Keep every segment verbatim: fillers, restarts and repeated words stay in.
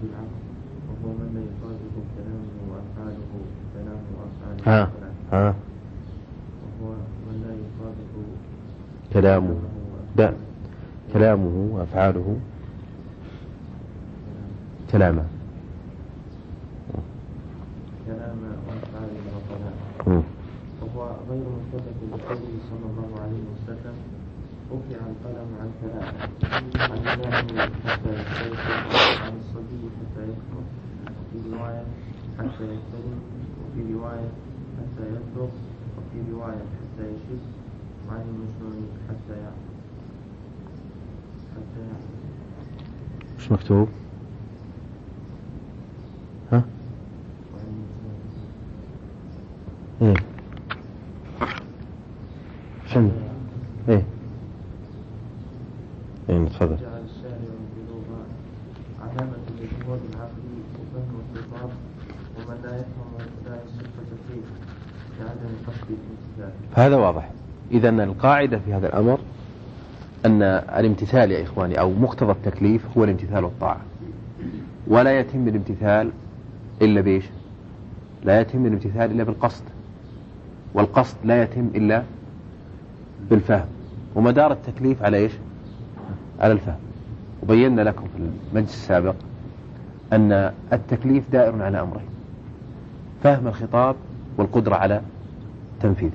بالعقل وهو من لا يطابق كلامه وأفعاله كلامه وأفعاله ها ها وهو من لا يطابق كلامه لا كلامه وأفعاله كلامه كلام وأفعاله وكلامه وهو غير مكلف بقوله صلى الله عليه وسلم رفع القلم عن ثلاث عن النائم حتى يستيقظ عن الصبي حتى يكبر وفي رواية حتى يحتلم وفي رواية حتى يبلغ وفي رواية حتى يشب وعن المجنون حتى يعقل حتى يعقل. مش مكتوب ها ايه شنو ايه ايه تفضل. جعل الشارع البلوغ علامة لجهود العقل وفهم الخطاب ومن لا يفهم لا يصح فيه لعدم قصد الامتثال. هذا واضح. إذن القاعدة في هذا الأمر أن الامتثال يا إخواني أو مقتضى التكليف هو الامتثال والطاعة، ولا يتم الامتثال إلا بإيش؟ لا يتم الامتثال إلا بالقصد، والقصد لا يتم إلا بالفهم، ومدار التكليف على إيش؟ على الفهم. وبينا لكم في المجلس السابق أن التكليف دائر على أمرين: فهم الخطاب والقدرة على تنفيذه.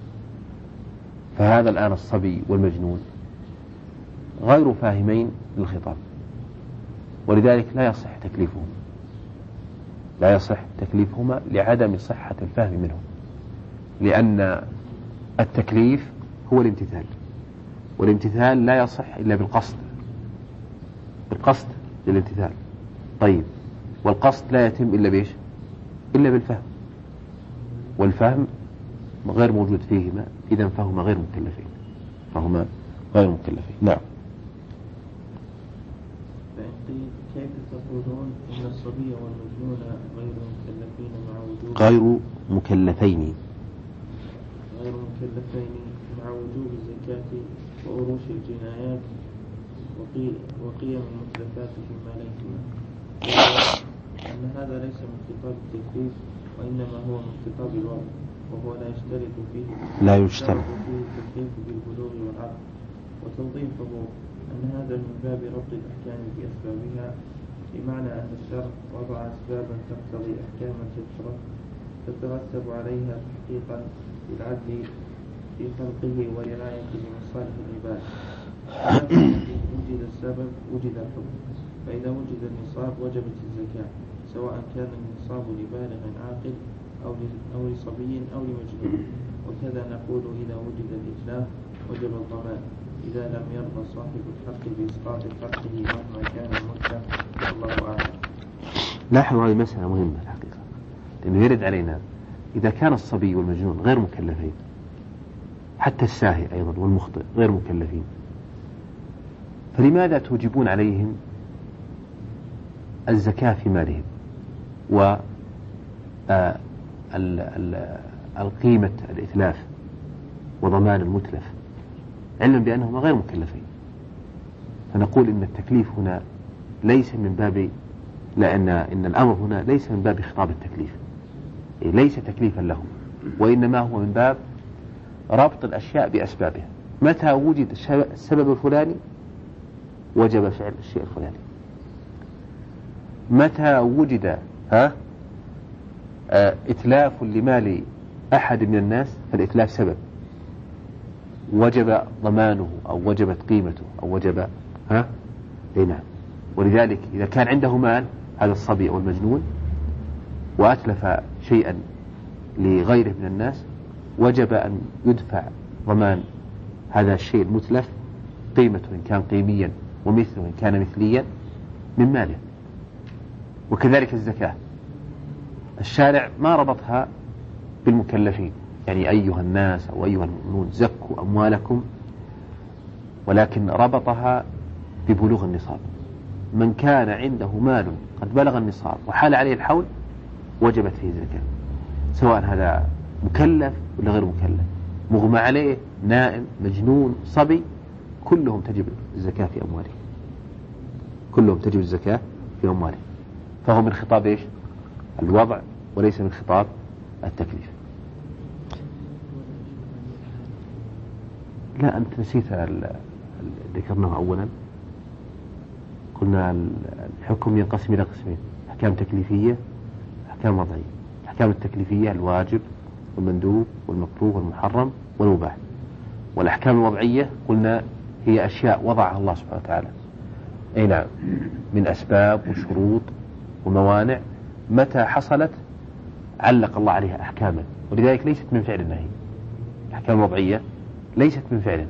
فهذا الآن الصبي والمجنون غير فاهمين للخطاب، ولذلك لا يصح تكليفهم لا يصح تكليفهما لعدم صحة الفهم منهم، لأن التكليف هو الامتثال، والامتثال لا يصح إلا بالقصد بالقصد للامتثال. طيب، والقصد لا يتم إلا بإيش؟ إلا بالفهم، والفهم غير موجود فيهما، إذن فهما غير مكلفين فهما غير مكلفين. نعم. كيف تقولون إن الصبي والمجنون غير مكلفين مع وجوب غير مكلفين غير مكلفين مع وجوب الزكاة وأروش الجنايات وقيم المتلفات فيما ليسما، أن هذا ليس من خطاب التكليف وإنما هو من خطاب الوضع، وهو لا يشترط فيه لا يشترط فيه التكليف بالبلوغ والعقل. وتوظيفه أن هذا من باب ربط الأحكام بأسبابها، بمعنى أن الشرع وضع أسبابا تقتضي أحكاما تترتب عليها تحقيقا للعدل في خلقه ورعاية لمصالح العباد. وجد السبب وجد الحكم، فإذا وجد النصاب وجبت الزكاة، سواء كان النصاب لبالغ عاقل أو أو لصبي أو لمجنون. وكذا نقول إذا وجد الإتلاف وجب الضمان إذا لم يرضى صاحب الحق بإسقاط حقه مهما كان المدة. والله أعلم. لاحظوا هذه مسألة مهمة الحقيقة، لأنه يرد علينا إذا كان الصبي والمجنون غير مكلفين، حتى الساهي أيضا والمخطئ غير مكلفين، فلماذا توجبون عليهم الزكاة في مالهم و القيمة الإتلاف وضمان المتلف، علما بأنهم غير مكلفين؟ فنقول إن التكليف هنا ليس من باب لأن إن الأمر هنا ليس من باب خطاب التكليف، ليس تكليفا لهم، وإنما هو من باب ربط الأشياء بأسبابها. متى وجد السبب الفلاني وجب فعل الشيء الفلاني، متى وجد ها آه إتلاف لمال أحد من الناس فالإتلاف سبب وجب ضمانه أو وجبت قيمته أو وجب ها هنا. ولذلك إذا كان عنده مال هذا الصبي أو المجنون وأتلف شيئا لغيره من الناس، وجب أن يدفع ضمان هذا الشيء المتلف قيمته إن كان قيميا ومثله إن كان مثليا من ماله. وكذلك الزكاة، الشارع ما ربطها بالمكلفين، يعني أيها الناس أو أيها المؤمنون زكوا أموالكم، ولكن ربطها ببلوغ النصاب. من كان عنده مال قد بلغ النصاب وحال عليه الحول وجبت فيه الزكاة، سواء هذا مكلف ولا غير مكلف، مغمى عليه، نائم، مجنون، صبي، كلهم تجب الزكاة في أموالهم كلهم تجب الزكاة في أموالهم فهو من خطاب إيش؟ الوضع وليس من خطاب التكليف. لا أنت نسيت ذكرناه أولا، قلنا الحكم ينقسم إلى قسمين: أحكام تكليفية، أحكام وضعية. الأحكام التكليفية الواجب والمندوب والمكروه والمحرم والمباح، والأحكام الوضعية قلنا هي أشياء وضعها الله سبحانه وتعالى، أي نعم، من أسباب وشروط وموانع، متى حصلت علق الله عليها أحكاما، ولذلك ليست من فعلنا. هي الأحكام الوضعية ليست من فعلنا،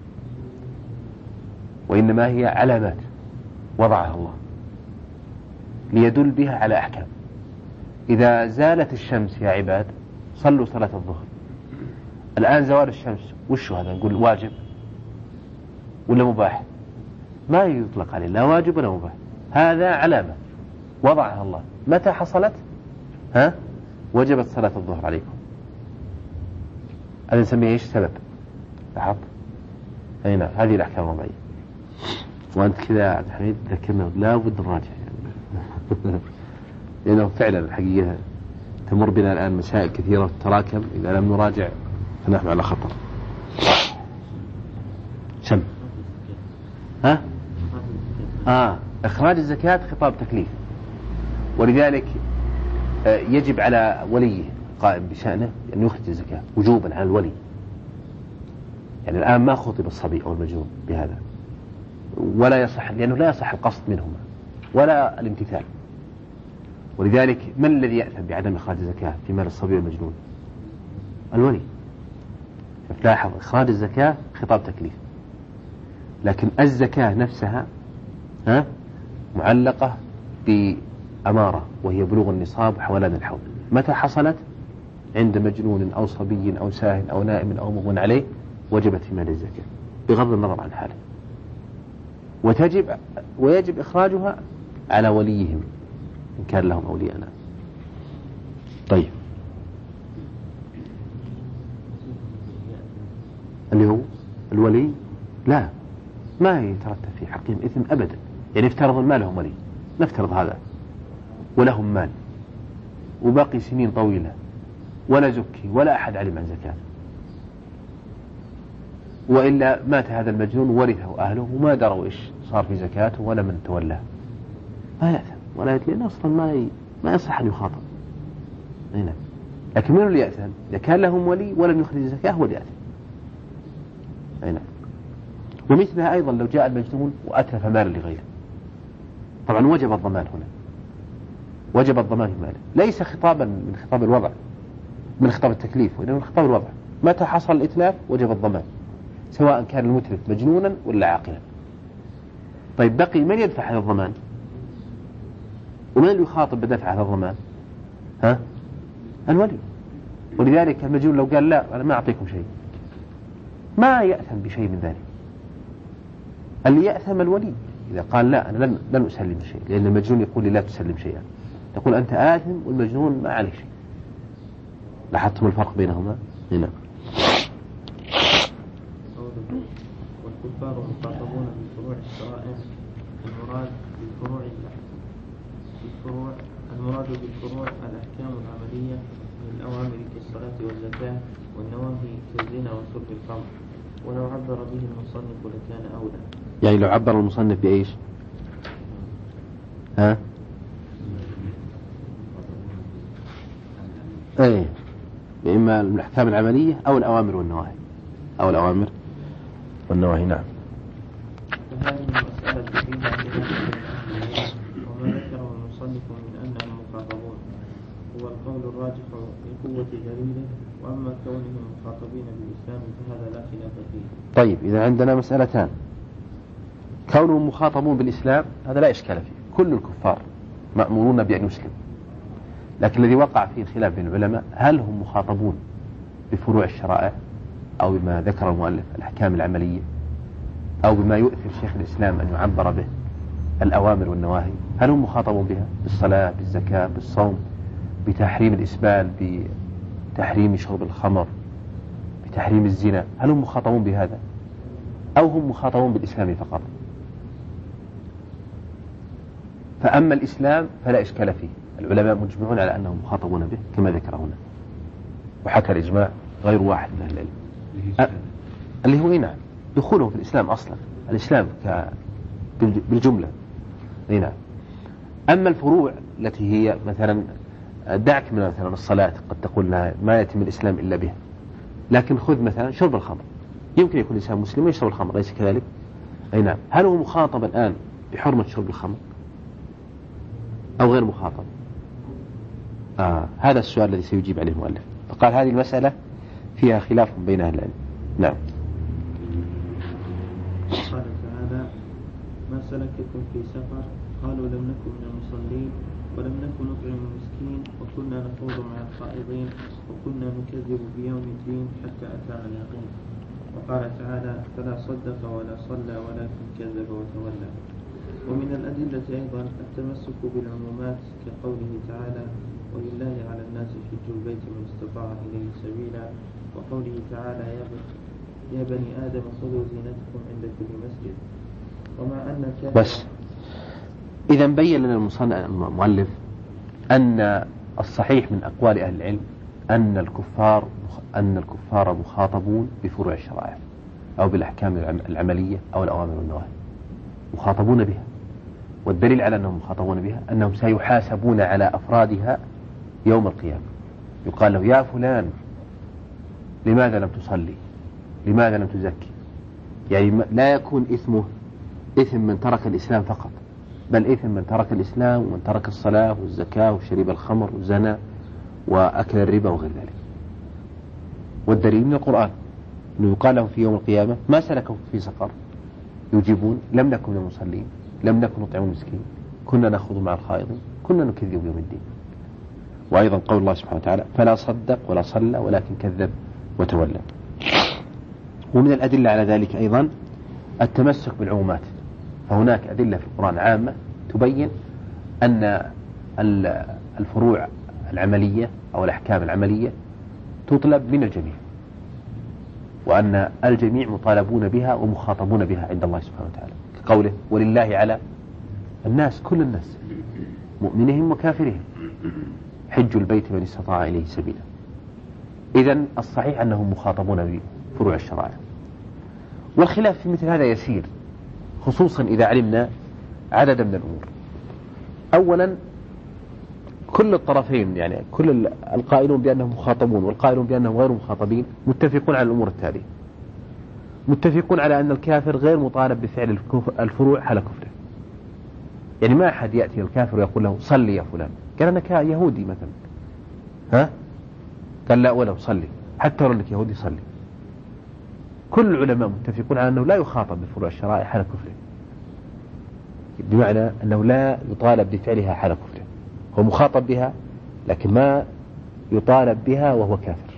وإنما هي علامات وضعها الله ليدل بها على أحكام. إذا زالت الشمس يا عباد صلوا صلاة الظهر. الآن زوال الشمس وش هذا؟ نقول واجب ولا مباح؟ ما يطلق عليه لا واجب ولا مباح، هذا علامة وضعها الله. متى حصلت؟ ها؟ وجبت صلاة الظهر عليكم. هذا نسميه إيش؟ سبب. لاحظت؟ أي نعم، هذه الأحكام الوضعية. وأنت كذا عبد الحميد ذكرنا لا بد نراجع يعني. لأنه فعلا الحقيقة تمر بنا الآن مسائل كثيرة تتراكم، إذا لم نراجع فنحن على خطر. سم ها؟ آه إخراج الزكاة خطاب تكليف، ولذلك يجب على وليه قائم بشأنه أن يخرج الزكاة وجوبا على الولي. يعني الآن ما خطب الصبي أو المجنون بهذا، ولا يصح، لأنه لا يصح القصد منهما ولا الامتثال. ولذلك من الذي يأثم بعدم إخراج الزكاة في مال الصبي والمجنون؟ الولي. فلاحظ إخراج الزكاة خطاب تكليف، لكن الزكاة نفسها ها معلقة بأمارة وهي بلوغ النصاب وحولان الحول. متى حصلت؟ عند مجنون أو صبي أو ساهل أو نائم أو مغمى عليه وجبت في مال الزكاة بغض النظر عن حاله، وتجب ويجب إخراجها على وليهم إن كان لهم أولياء. طيب اللي هو الولي لا ما يترتب في حقهم إثم أبدا. يعني افترض ما لهم ولي، نفترض هذا ولهم مال وباقي سنين طويلة ولا زكي ولا أحد علم عن زكاة، وإلا مات هذا المجنون ورثه أهله وما دروا إيش صار في زكاته ولا من تولاه، ما يأثم ولا يتلين أصلا، ما ي... ما يصح أن يخاطب. هنا لكن من اللي يأثم؟ إذا كان لهم ولي ولم يخرج الزكاة هو اللي يأثم. هنا ومثلها أيضا لو جاء المجنون وأتلف مالا لغيره، طبعا وجب الضمان هنا، وجب الضمان في ماله، ليس خطابا من خطاب الوضع من خطاب التكليف، وإنما من خطاب الوضع. متى حصل الإتلاف وجب الضمان، سواء كان المتلف مجنونا ولا عاقلا. طيب بقي من يدفع هذا الضمان؟ ومن اللي يخاطب بدفع هذا الضمان؟ ها؟ الولي. ولذلك المجنون لو قال لا أنا ما أعطيكم شيء ما يأثم بشيء من ذلك. اللي يأثم الولي إذا قال لا أنا لن, لن أسلم شيء، لأن المجنون يقول لي لا تسلم شيئا، تقول أنت آثم والمجنون ما عليك شيء. لاحظتم الفرق بينهما هنا؟ والكفار مخاطبون بفروع الشرائع، المراد بالفروع بالفروع المراد بالفروع الأحكام العملية من الأوامر كالصلاة والزكاة والنواهي كالزنا وشرب الخمر، ولو عبر به المصنف لكان أولى. يعني لو عبر المصنف بإيش؟ ها؟ ايه إما الأحكام العملية أو الأوامر والنواهي، أو الأوامر والنواهي. نعم. فهذه المسألة فيها خلاف، وما ذكره المصنف من أنهم مخاطبون هو القول الراجح لقوة دليله، وأما كونهم مخاطبين بالإسلام فهذا لا خلاف فيه. طيب إذا عندنا مسألتان: كونهم مخاطبون بالإسلام هذا لا إشكال فيه، كل الكفار مأمورون بأن يسلم، لكن الذي وقع فيه الخلاف بين العلماء هل هم مخاطبون بفروع الشرائع أو بما ذكر المؤلف الأحكام العملية، أو بما يؤثر شيخ الإسلام أن يعبر به الأوامر والنواهي. هل هم مخاطبون بها بالصلاة بالزكاة بالصوم بتحريم الإسبال بتحريم شرب الخمر بتحريم الزنا؟ هل هم مخاطبون بهذا أو هم مخاطبون بالإسلام فقط؟ فأما الإسلام فلا إشكال فيه، العلماء مجمعون على أنهم مخاطبون به كما ذكر هنا، وحكى الإجماع غير واحد من أهل العلم اللي هو نعم دخولهم في الإسلام أصلا، الإسلام بالجملة نعم. أما الفروع التي هي مثلا دعك من مثلا الصلاة، قد تقول لها ما يتم الإسلام إلا بها، لكن خذ مثلا شرب الخمر، يمكن يكون الإنسان مسلم ويشرب الخمر، ليس كذلك؟ أي نعم. هل هو مخاطب الآن بحرمة شرب الخمر أو غير مخاطب؟ آه هذا السؤال الذي سيجيب عليه المؤلف. فقال هذه المسألة فيها خلاف بين أهل العلم. نعم. قال تعالى: ما سلككم في سفر؟ قالوا لم نكن من المصلين ولم نكن نطعم المسكين وكنا نخوض مع الخائضين وكنا نكذب بيوم الدين حتى أتانا اليقين. وقال تعالى: فلا صدق ولا صلى ولكن كذب وتولى. ومن الأدلة أيضا التمسك بالعمومات كقوله تعالى: ولله على الناس حج البيت من استطاع إليه سبيلا، وقوله تعالى: يا بني آدم خذوا زينتكم عند كل مسجد. ومع أن بس إذا بين لنا المؤلف أن الصحيح من أقوال أهل العلم أن الكفار أن الكفار مخاطبون بفروع الشرائع أو بالأحكام العملية أو الأوامر والنواهي، مخاطبون بها. والدليل على أنهم مخاطبون بها أنهم سيحاسبون على أفرادها يوم القيامة. يقال له: يا فلان لماذا لم تصلي؟ لماذا لم تزكي؟ يعني لا يكون إثمه إثم من ترك الإسلام فقط، بل إثم من ترك الإسلام ومن ترك الصلاة والزكاة وشرب الخمر والزنا وأكل الربا وغير ذلك. والدليل من القرآن أنه يقال لهم في يوم القيامة: ما سلككم في سقر؟ يجيبون: لم نكن من المصلين، لم نكن نطعم المسكين، كنا نخوض مع الخائضين، كنا نكذب بيوم الدين. وأيضا قول الله سبحانه وتعالى: فلا صدق ولا صلى ولكن كذب وتولى. ومن الأدلة على ذلك أيضا التمسك بالعمومات، فهناك أدلة في القرآن عامة تبين أن الفروع العملية أو الأحكام العملية تطلب من الجميع، وأن الجميع مطالبون بها ومخاطبون بها عند الله سبحانه وتعالى، كقوله: ولله على الناس، كل الناس مؤمنهم وكافرهم حج البيت من استطاع إليه سبيلا. إذن الصحيح أنهم مخاطبون بفروع الشرائع. والخلاف في مثل هذا يسير، خصوصا إذا علمنا عددا من الأمور. أولا كل الطرفين، يعني كل القائلون بأنهم مخاطبون والقائلون بأنهم غير مخاطبين، متفقون على الأمور التالية: متفقون على أن الكافر غير مطالب بفعل الفروع حال كفره. يعني ما أحد يأتي الكافر ويقول له: صلي يا فلان، قال أنك يهودي مثلا، ها؟ قال: لا ولو صلي، حتى لو أنك يهودي صلي. كل العلماء متفقون على أنه لا يخاطب بفروع الشرائع حال كفره، بمعنى أنه لا يطالب بفعلها حال كفره، هو مخاطب بها لكن ما يطالب بها وهو كافر.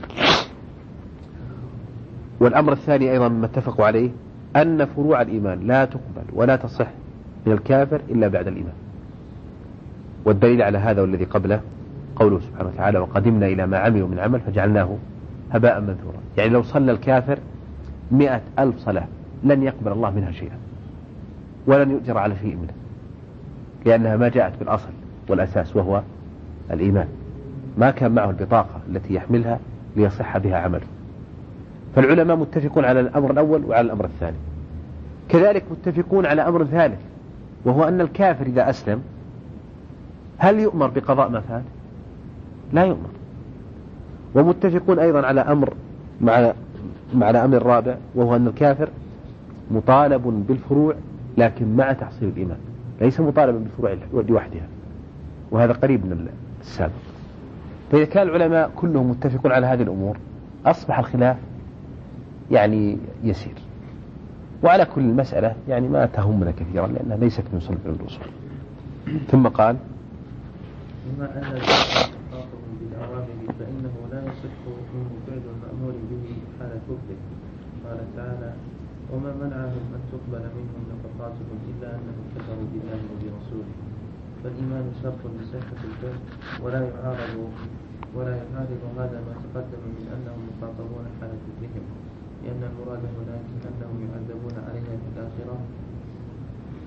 والأمر الثاني أيضا ما اتفقوا عليه أن فروع الإيمان لا تقبل ولا تصح من الكافر إلا بعد الإيمان. والدليل على هذا والذي قبله قوله سبحانه وتعالى: وقدمنا إلى ما عملوا من عمل فجعلناه هباء منثورا. يعني لو صلى الكافر مئة ألف صلاة لن يقبل الله منها شيئا ولن يؤجر على شيء منها، لأنها ما جاءت بالأصل والأساس وهو الإيمان، ما كان معه البطاقة التي يحملها ليصح بها عمله. فالعلماء متفقون على الأمر الأول وعلى الأمر الثاني. كذلك متفقون على أمر ثالث، وهو أن الكافر إذا أسلم هل يؤمر بقضاء ما فات؟ لا يؤمر. ومتفقون أيضا على أمر مع مع الأمر الرابع، وهو أن الكافر مطالب بالفروع لكن مع تحصيل الإيمان، ليس مطالبا بالفروع لوحدها، وهذا قريب من السابق. فإذا كان العلماء كلهم متفقون على هذه الأمور أصبح الخلاف يعني يسير. وعلى كل المسألة يعني ما تهمنا كثيرا لأنها ليست من صلب الأصول. ثم قال: بما أن الخاطب بالأوامر فإنه لا يصح منه فعل المأمور به حال كفره. قال تعالى: وما منعهم أن تقبل منهم نفقاتهم إلا أنهم كفروا بالله وبرسوله. فالإيمان شرط لصحة الفعل ولا يعارض ولا يعارض هذا ما تقدم من أنهم مخاطبون حال كفرهم، لأن المراد هناك أنهم يعذبون عليها في الآخرة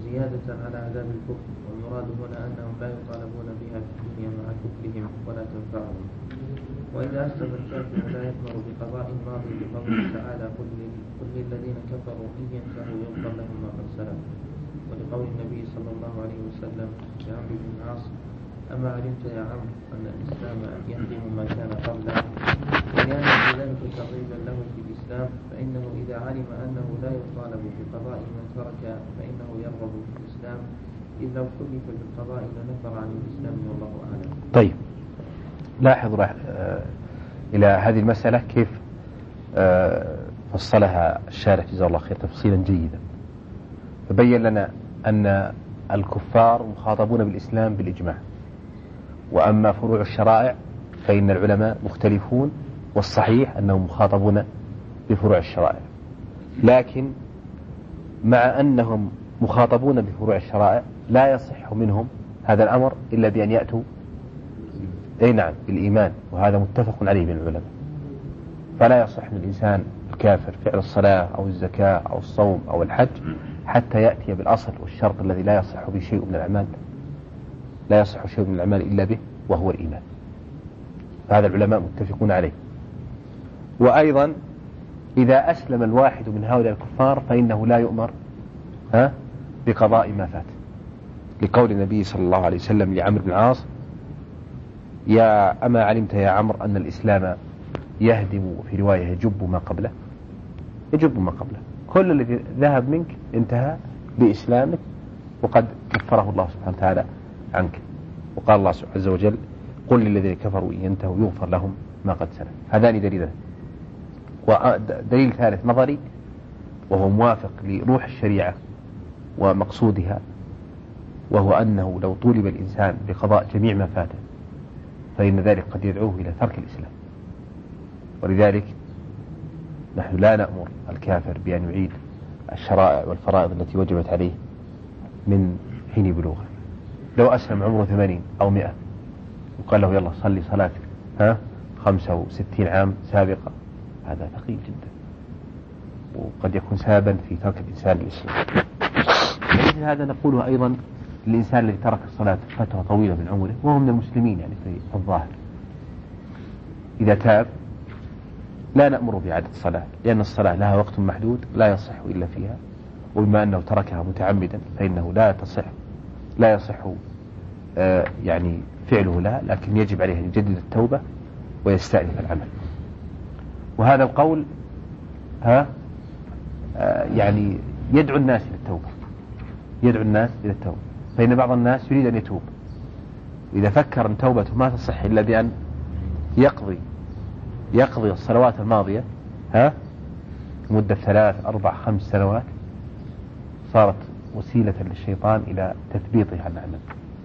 زيادة على عذاب الكفر، والمراد هنا أنهم لا يطالبون بها في الدنيا مع كفرهم ولا تنفعهم. وإذا أسلم الكافر لا يأمر بقضاء الماضي بقوله تعالى قل للذين كفروا إن ينتهوا يغفر لهم ما قد سلف، ولقول النبي صلى الله عليه وسلم لعمرو بن العاص أما علمت يا عمرو أن الإسلام يهدم ما كان قبله، ولأن ذلك ترغيبا له في الإسلام، فإنه إذا علم أنه لا يطالب بقضاء ما ترك فإنه يرغب في الإسلام، إذ لو كلف بالقضاء لنفر عن الإسلام والله أعلم. طيب، لاحظ راح آه إلى هذه المسألة كيف آه فصلها الشارح جزاه الله خير تفصيلا جيدا، فبين لنا أن الكفار مخاطبون بالإسلام بالإجماع، وأما فروع الشرائع فإن العلماء مختلفون، والصحيح أنهم مخاطبون بفروع الشرائع، لكن مع أنهم مخاطبون بفروع الشرائع لا يصح منهم هذا الأمر إلا بأن يأتوا أي نعم بالإيمان، وهذا متفق عليه بين العلماء. فلا يصح من الإنسان الكافر فعل الصلاة أو الزكاة أو الصوم أو الحج حتى يأتي بالأصل والشرط الذي لا يصح به شيء من الأعمال، لا يصح شيء من الأعمال إلا به، وهو الإيمان. فهذا العلماء متفقون عليه. وأيضا إذا أسلم الواحد من هؤلاء الكفار فإنه لا يؤمر ها بقضاء ما فات، لقول النبي صلى الله عليه وسلم لعمرو بن العاص يا أما علمت يا عمرو أن الإسلام يهدم، وفي رواية يجب ما قبله، يجب ما قبله، كل الذي ذهب منك انتهى بإسلامك وقد كفره الله سبحانه وتعالى عنك. وقال الله عز وجل قل للذين كفروا إن ينتهوا يغفر لهم ما قد سلف. هذان دليلان. ودليل ثالث نظري وهو موافق لروح الشريعة ومقصودها، وهو أنه لو طولب الإنسان بقضاء جميع ما فاته فإن ذلك قد يدعوه إلى ترك الإسلام. ولذلك نحن لا نأمر الكافر بأن يعيد الشرائع والفرائض التي وجبت عليه من حين بلوغه. لو أسلم عمره ثمانين أو مئة وقال له يلا صلي صلاتك ها خمسة وستين عام سابقة، هذا ثقيل جدا، وقد يكون سببا في ترك الإنسان الإسلام. مثل هذا نقوله أيضا للإنسان الذي ترك الصلاة فترة طويلة من عمره وهو من المسلمين يعني في الظاهر، إذا تاب لا نأمر بإعادة الصلاة، لأن الصلاة لها وقت محدود لا يصح إلا فيها، وبما أنه تركها متعمدا فإنه لا تصح لا يصح آه يعني فعله لها، لكن يجب عليه أن يجدد التوبة ويستأنف العمل. وهذا القول ها آه يعني يدعو الناس إلى التوبة، يدعو الناس إلى التوبة، فإن بعض الناس يريد أن يتوب، إذا فكر أن توبته ما تصح إلا بأن يقضي يقضي الصلوات الماضية ها مدة ثلاث أربع خمس سنوات، صارت وسيلة للشيطان إلى تثبيطها عن العمل.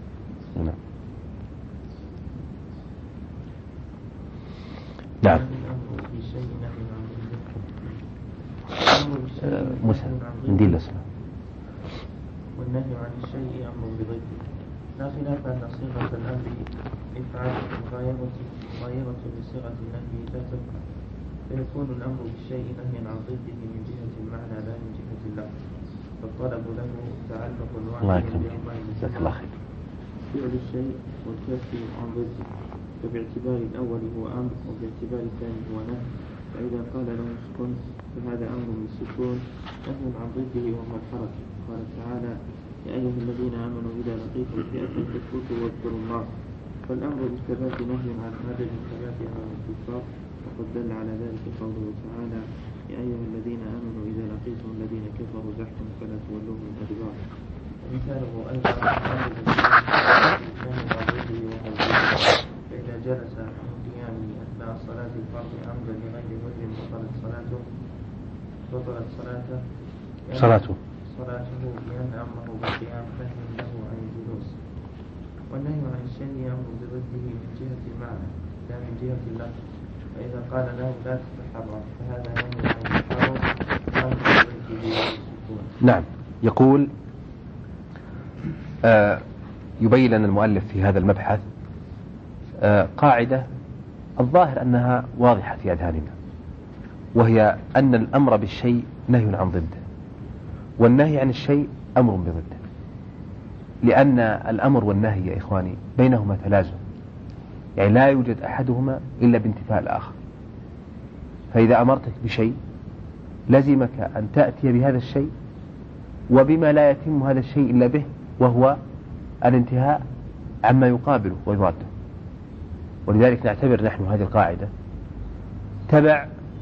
نعم. موسى نديل الأسماء. والنهي عن الشيء أمر بضده، لا خلاف أن صيغة الأمر إفعال مغايرة مغايرة لصيغة النهي لا تفعل، فيكون الأمر بالشيء نهيا عن ضده من جهة المعنى لا من جهة اللفظ، فالطلب له تعلق واحد بأمر فعل الشيء والكف عن ضده، فباعتبار الأول هو أمر وباعتبار الثاني هو نهي. فإذا قال له اسكن فهذا أمر بالسكون نهي عن ضده وهو الحركة. قال تعالى يا أيها الذين آمنوا إذا لقيتم فئة فاثبتوا واذكروا الله، فالأمر بالثبات نهي عن عدم الثبات أمام الكفار، وقد دل على ذلك قوله تعالى يا أيها الذين آمنوا إذا لقيتم الذين كفروا زحفا فلا تولوهم الأدبار. ومثاله أيضا الأمر بالثبات وهو فإذا جلس من قيامه أثناء صلاة الفرض عمدا لغير وجه بطلت صلاته بطلت صلاته صلاته صلاته لأن أمره بالقيام نهي له عن الجلوس. والنهي عن الشيء أمر بضده من جهة المعنى لا من جهة اللفظ، فإذا قال له لا تتحرك فهذا نهي عن التحرك أمر بضده بالسكون. نعم. يقول آه يبين لنا المؤلف في هذا المبحث آه قاعدة الظاهر أنها واضحة في أذهاننا، وهي أن الأمر بالشيء نهي عن ضده، والنهي عن الشيء أمر بضده. لأن الأمر والنهي يا إخواني بينهما تلازم، يعني لا يوجد أحدهما إلا بانتفاء الآخر. فإذا أمرتك بشيء لزمك أن تأتي بهذا الشيء وبما لا يتم هذا الشيء إلا به، وهو الانتهاء عما يقابله ويضاده. ولذلك نعتبر نحن هذه القاعدة تبع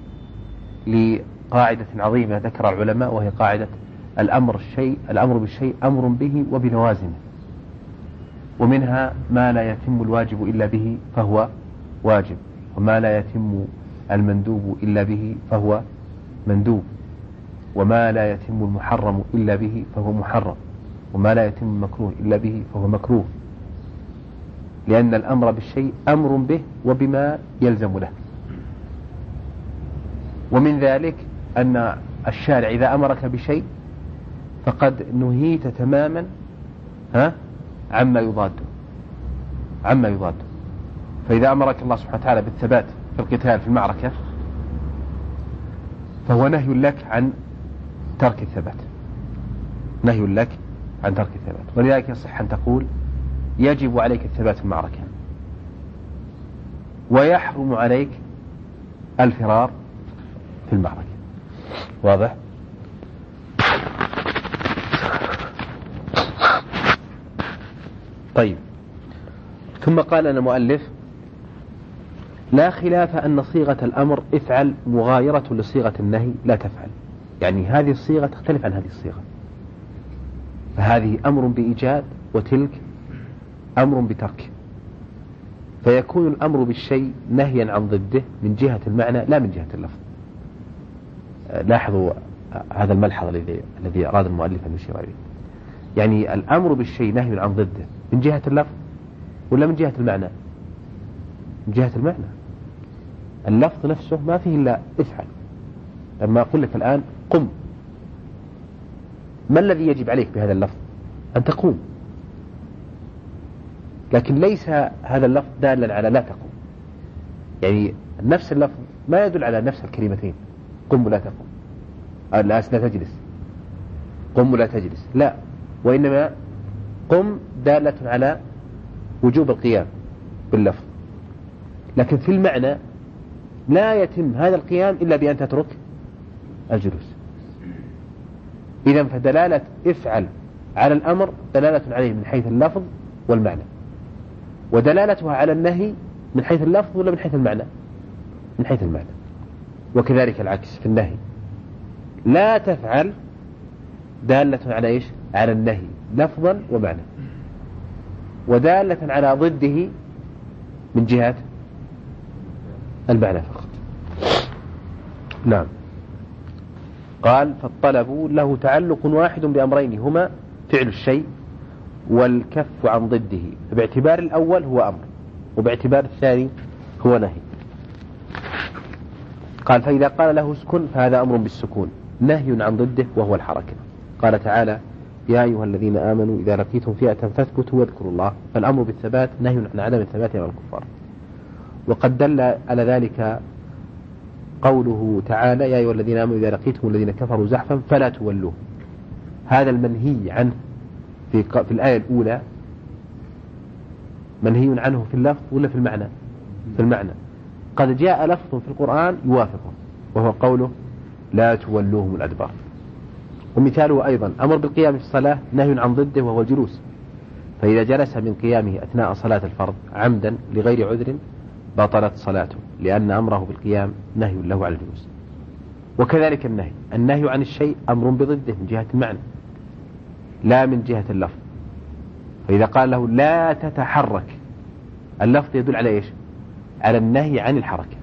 لقاعدة عظيمة ذكر العلماء، وهي قاعدة الأمر الشيء الأمر بالشيء أمر به وبلوازمه، ومنها ما لا يتم الواجب إلا به فهو واجب، وما لا يتم المندوب إلا به فهو مندوب، وما لا يتم المحرم إلا به فهو محرم، وما لا يتم المكروه إلا به فهو مكروه، لأن الأمر بالشيء أمر به وبما يلزم له. ومن ذلك أن الشارع إذا أمرك بشيء فقد نهيت تماما ها عما يضاده عما يضاده فإذا أمرك الله سبحانه وتعالى بالثبات في القتال في المعركة فهو نهي لك عن ترك الثبات، نهي لك عن ترك الثبات. ولذلك يصح أن تقول يجب عليك الثبات في المعركة ويحرم عليك الفرار في المعركة. واضح؟ طيب، ثم قال لنا المؤلف لا خلاف أن صيغة الأمر افعل مغايرة لصيغة النهي لا تفعل، يعني هذه الصيغة تختلف عن هذه الصيغة، فهذه أمر بإيجاد وتلك أمر بترك، فيكون الأمر بالشيء نهيا عن ضده من جهة المعنى لا من جهة اللفظ. لاحظوا هذا الملحظ الذي الذي أراد المؤلف أن يشير إليه، يعني الأمر بالشيء نهي عن ضده من جهة اللفظ ولا من جهة المعنى؟ من جهة المعنى. اللفظ نفسه ما فيه إلا افعل. لما أقول لك الآن قم، ما الذي يجب عليك بهذا اللفظ؟ أن تقوم، لكن ليس هذا اللفظ دالا على لا تقوم، يعني نفس اللفظ ما يدل على نفس الكلمتين قم ولا تقوم، لا تجلس، قم ولا تجلس، لا، وإنما قم دالة على وجوب القيام باللفظ، لكن في المعنى لا يتم هذا القيام إلا بأن تترك الجلوس. إذا فدلالة افعل على الأمر دلالة عليه من حيث اللفظ والمعنى، ودلالتها على النهي من حيث اللفظ ولا من حيث المعنى؟ من حيث المعنى. وكذلك العكس في النهي، لا تفعل دالة على إيش؟ على النهي لفظا ومعنى، ودالة على ضده من جهة المعنى فقط. نعم. قال فالطلب له تعلق واحد بأمرين هما فعل الشيء والكف عن ضده، باعتبار الأول هو أمر وباعتبار الثاني هو نهي. قال فإذا قال له اسكن فهذا أمر بالسكون نهي عن ضده وهو الحركة. قال تعالى يا أيها الذين آمنوا إذا لقيتم فئة فاثبتوا واذكروا الله، فالأمر بالثبات نهي عن عدم الثبات على الكفار. وقد دل على ذلك قوله تعالى يا أيها الذين آمنوا إذا لقيتم الذين كفروا زحفا فلا تولوه، هذا المنهي عنه في, في الآية الأولى منهي عنه في اللفظ ولا في المعنى؟ في المعنى. قد جاء لفظ في القرآن يوافقه وهو قوله لا تولوهم الأدبار. ومثاله أيضا أمر بالقيام في الصلاة نهي عن ضده وهو الجلوس، فإذا جلس من قيامه أثناء صلاة الفرض عمدا لغير عذر بطلت صلاته، لأن أمره بالقيام نهي له على الجلوس. وكذلك النهي النهي عن الشيء أمر بضده من جهة المعنى لا من جهة اللفظ. فإذا قال له لا تتحرك اللفظ يدل على إيش؟ على النهي عن الحركة،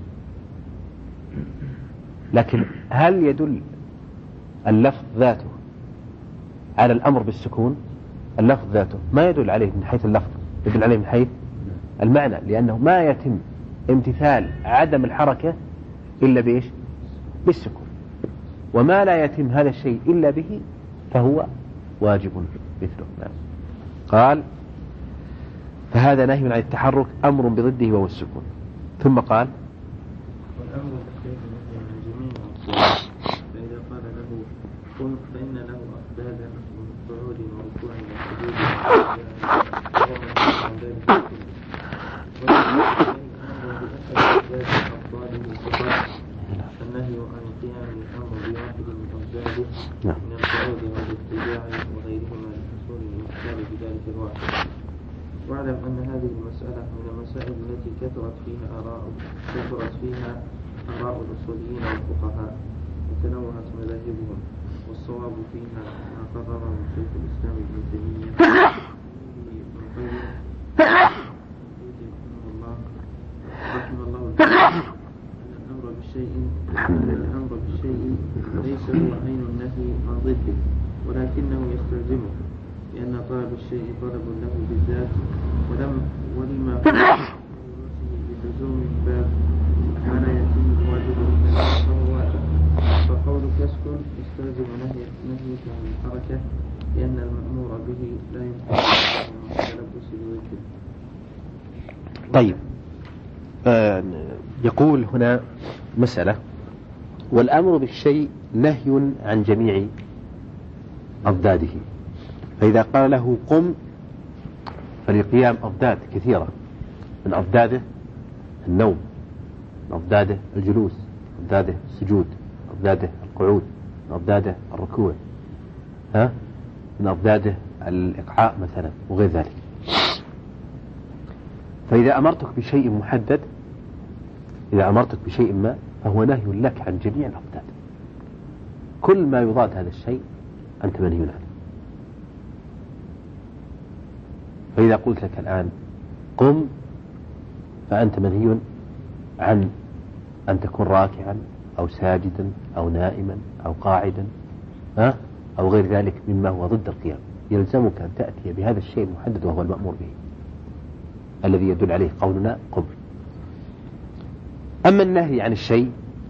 لكن هل يدل اللفظ ذاته على الأمر بالسكون؟ اللفظ ذاته ما يدل عليه من حيث اللفظ، يدل عليه من حيث المعنى، لأنه ما يتم امتثال عدم الحركة إلا بإيش؟ بالسكون، وما لا يتم هذا الشيء إلا به فهو واجب مثله. نعم. قال فهذا نهي عن التحرك أمر بضده وهو السكون. ثم قال والأمر بالشيء نهي عن جميع الصور، فإذا قال له قم فإن له أسبابا من قعود وركوع وسجود النهي عن قيام الأمر بواحد من أفزاده من القعود والاتجاع وغيرهما لحصول الإشكال بذلك الواحد. واعلم أن هذه المسألة من المسائل التي كثرت فيها آراء كثرت فيها آراء الأصوليين والفقهاء وتنوعت مذاهبهم، والصواب فيها ما قرره شيخ الإسلام ابن تيمية رحمه الله تعالى أن الأمر بالشيء أن الأمر بالشيء ليس هو عين النهي عن ضده، ولكنه يستلزمه، لأن طلب الشيء طلب له بالذات، ولم ولما بلزوم الباب ما لا يتم الواجب فهو واجب. فقولك اسكن يستلزم نهي نهيك عن الحركة، لأن المأمور به لا يمكن من التلبس بوجهه. طيب، آه يقول هنا مسألة: والأمر بالشيء نهي عن جميع أضداده. فإذا قال له قم، فالقيام أضداد كثيرة، من أضداده النوم، من أضداده الجلوس، من أضداده السجود، من أضداده القعود، من أضداده الركوع، ها؟ من أضداده الإقعاء مثلا وغير ذلك. فإذا أمرتك بشيء محدد، إذا أمرتك بشيء ما، فهو نهي لك عن جميع الأضداد. كل ما يضاد هذا الشيء أنت منهي عنه. فإذا قلت لك الآن قم، فأنت منهي عن أن تكون راكعا أو ساجدا أو نائما أو قاعدا، ها؟ أو غير ذلك مما هو ضد القيام. يلزمك أن تأتي بهذا الشيء المحدد وهو المأمور به، الذي يدل عليه قولنا قم. أما النهي عن الشيء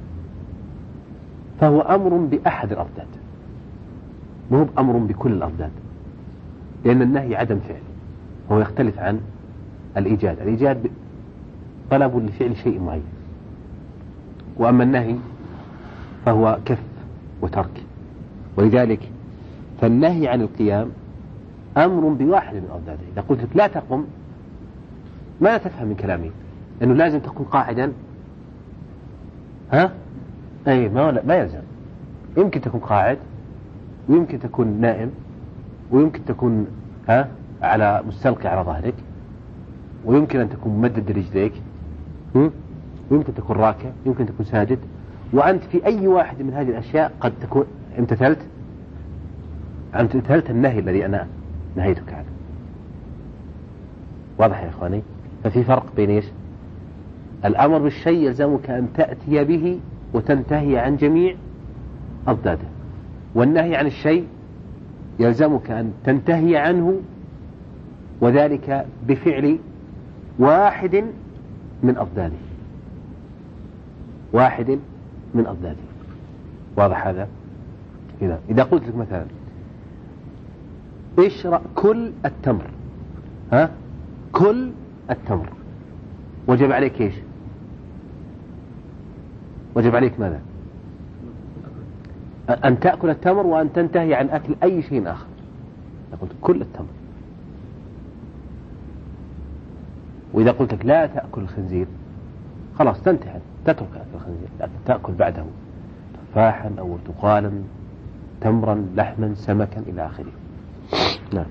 فهو أمر بأحد الأضداد، مو بأمر بكل الأضداد، لأن النهي عدم فعل، هو يختلف عن الإيجاد. الإيجاد طلب لفعل شيء معين، وأما النهي فهو كف وترك. ولذلك فالنهي عن القيام أمر بواحد من أضداده. إذا قلت لك لا تقم، ما تفهم من كلامي أنه لازم تكون قاعدا، ها؟ أي ما ما يلزم. يمكن تكون قاعد، ويمكن تكون نائم، ويمكن تكون ها على مستلقي على ظهرك، ويمكن أن تكون ممدد رجليك، ويمكن تكون راكع، يمكن تكون ساجد. وأنت في أي واحد من هذه الأشياء قد تكون امتثلت امتثلت النهي الذي أنا نهيتك عنه. واضح يا إخواني؟ ففي فرق بين إيش؟ الأمر بالشيء يلزمك أن تأتي به وتنتهي عن جميع أضداده، والنهي عن الشيء يلزمك أن تنتهي عنه، وذلك بفعل واحد من أضداده، واحد من أضداده. واضح هذا؟ إذا إذا قلت لك مثلا اشرب كل التمر، ها؟ كل التمر، وجب عليك ايش؟ وجب عليك ماذا؟ أن تأكل التمر وأن تنتهي عن أكل أي شيء آخر. قلت كل التمر. وإذا قلت لك لا تأكل الخنزير، خلاص تنتهي، تترك أكل الخنزير، لكن تأكل بعده تفاحا أو برتقالا، تمرا، لحما، سمكا، إلى آخره. نعم.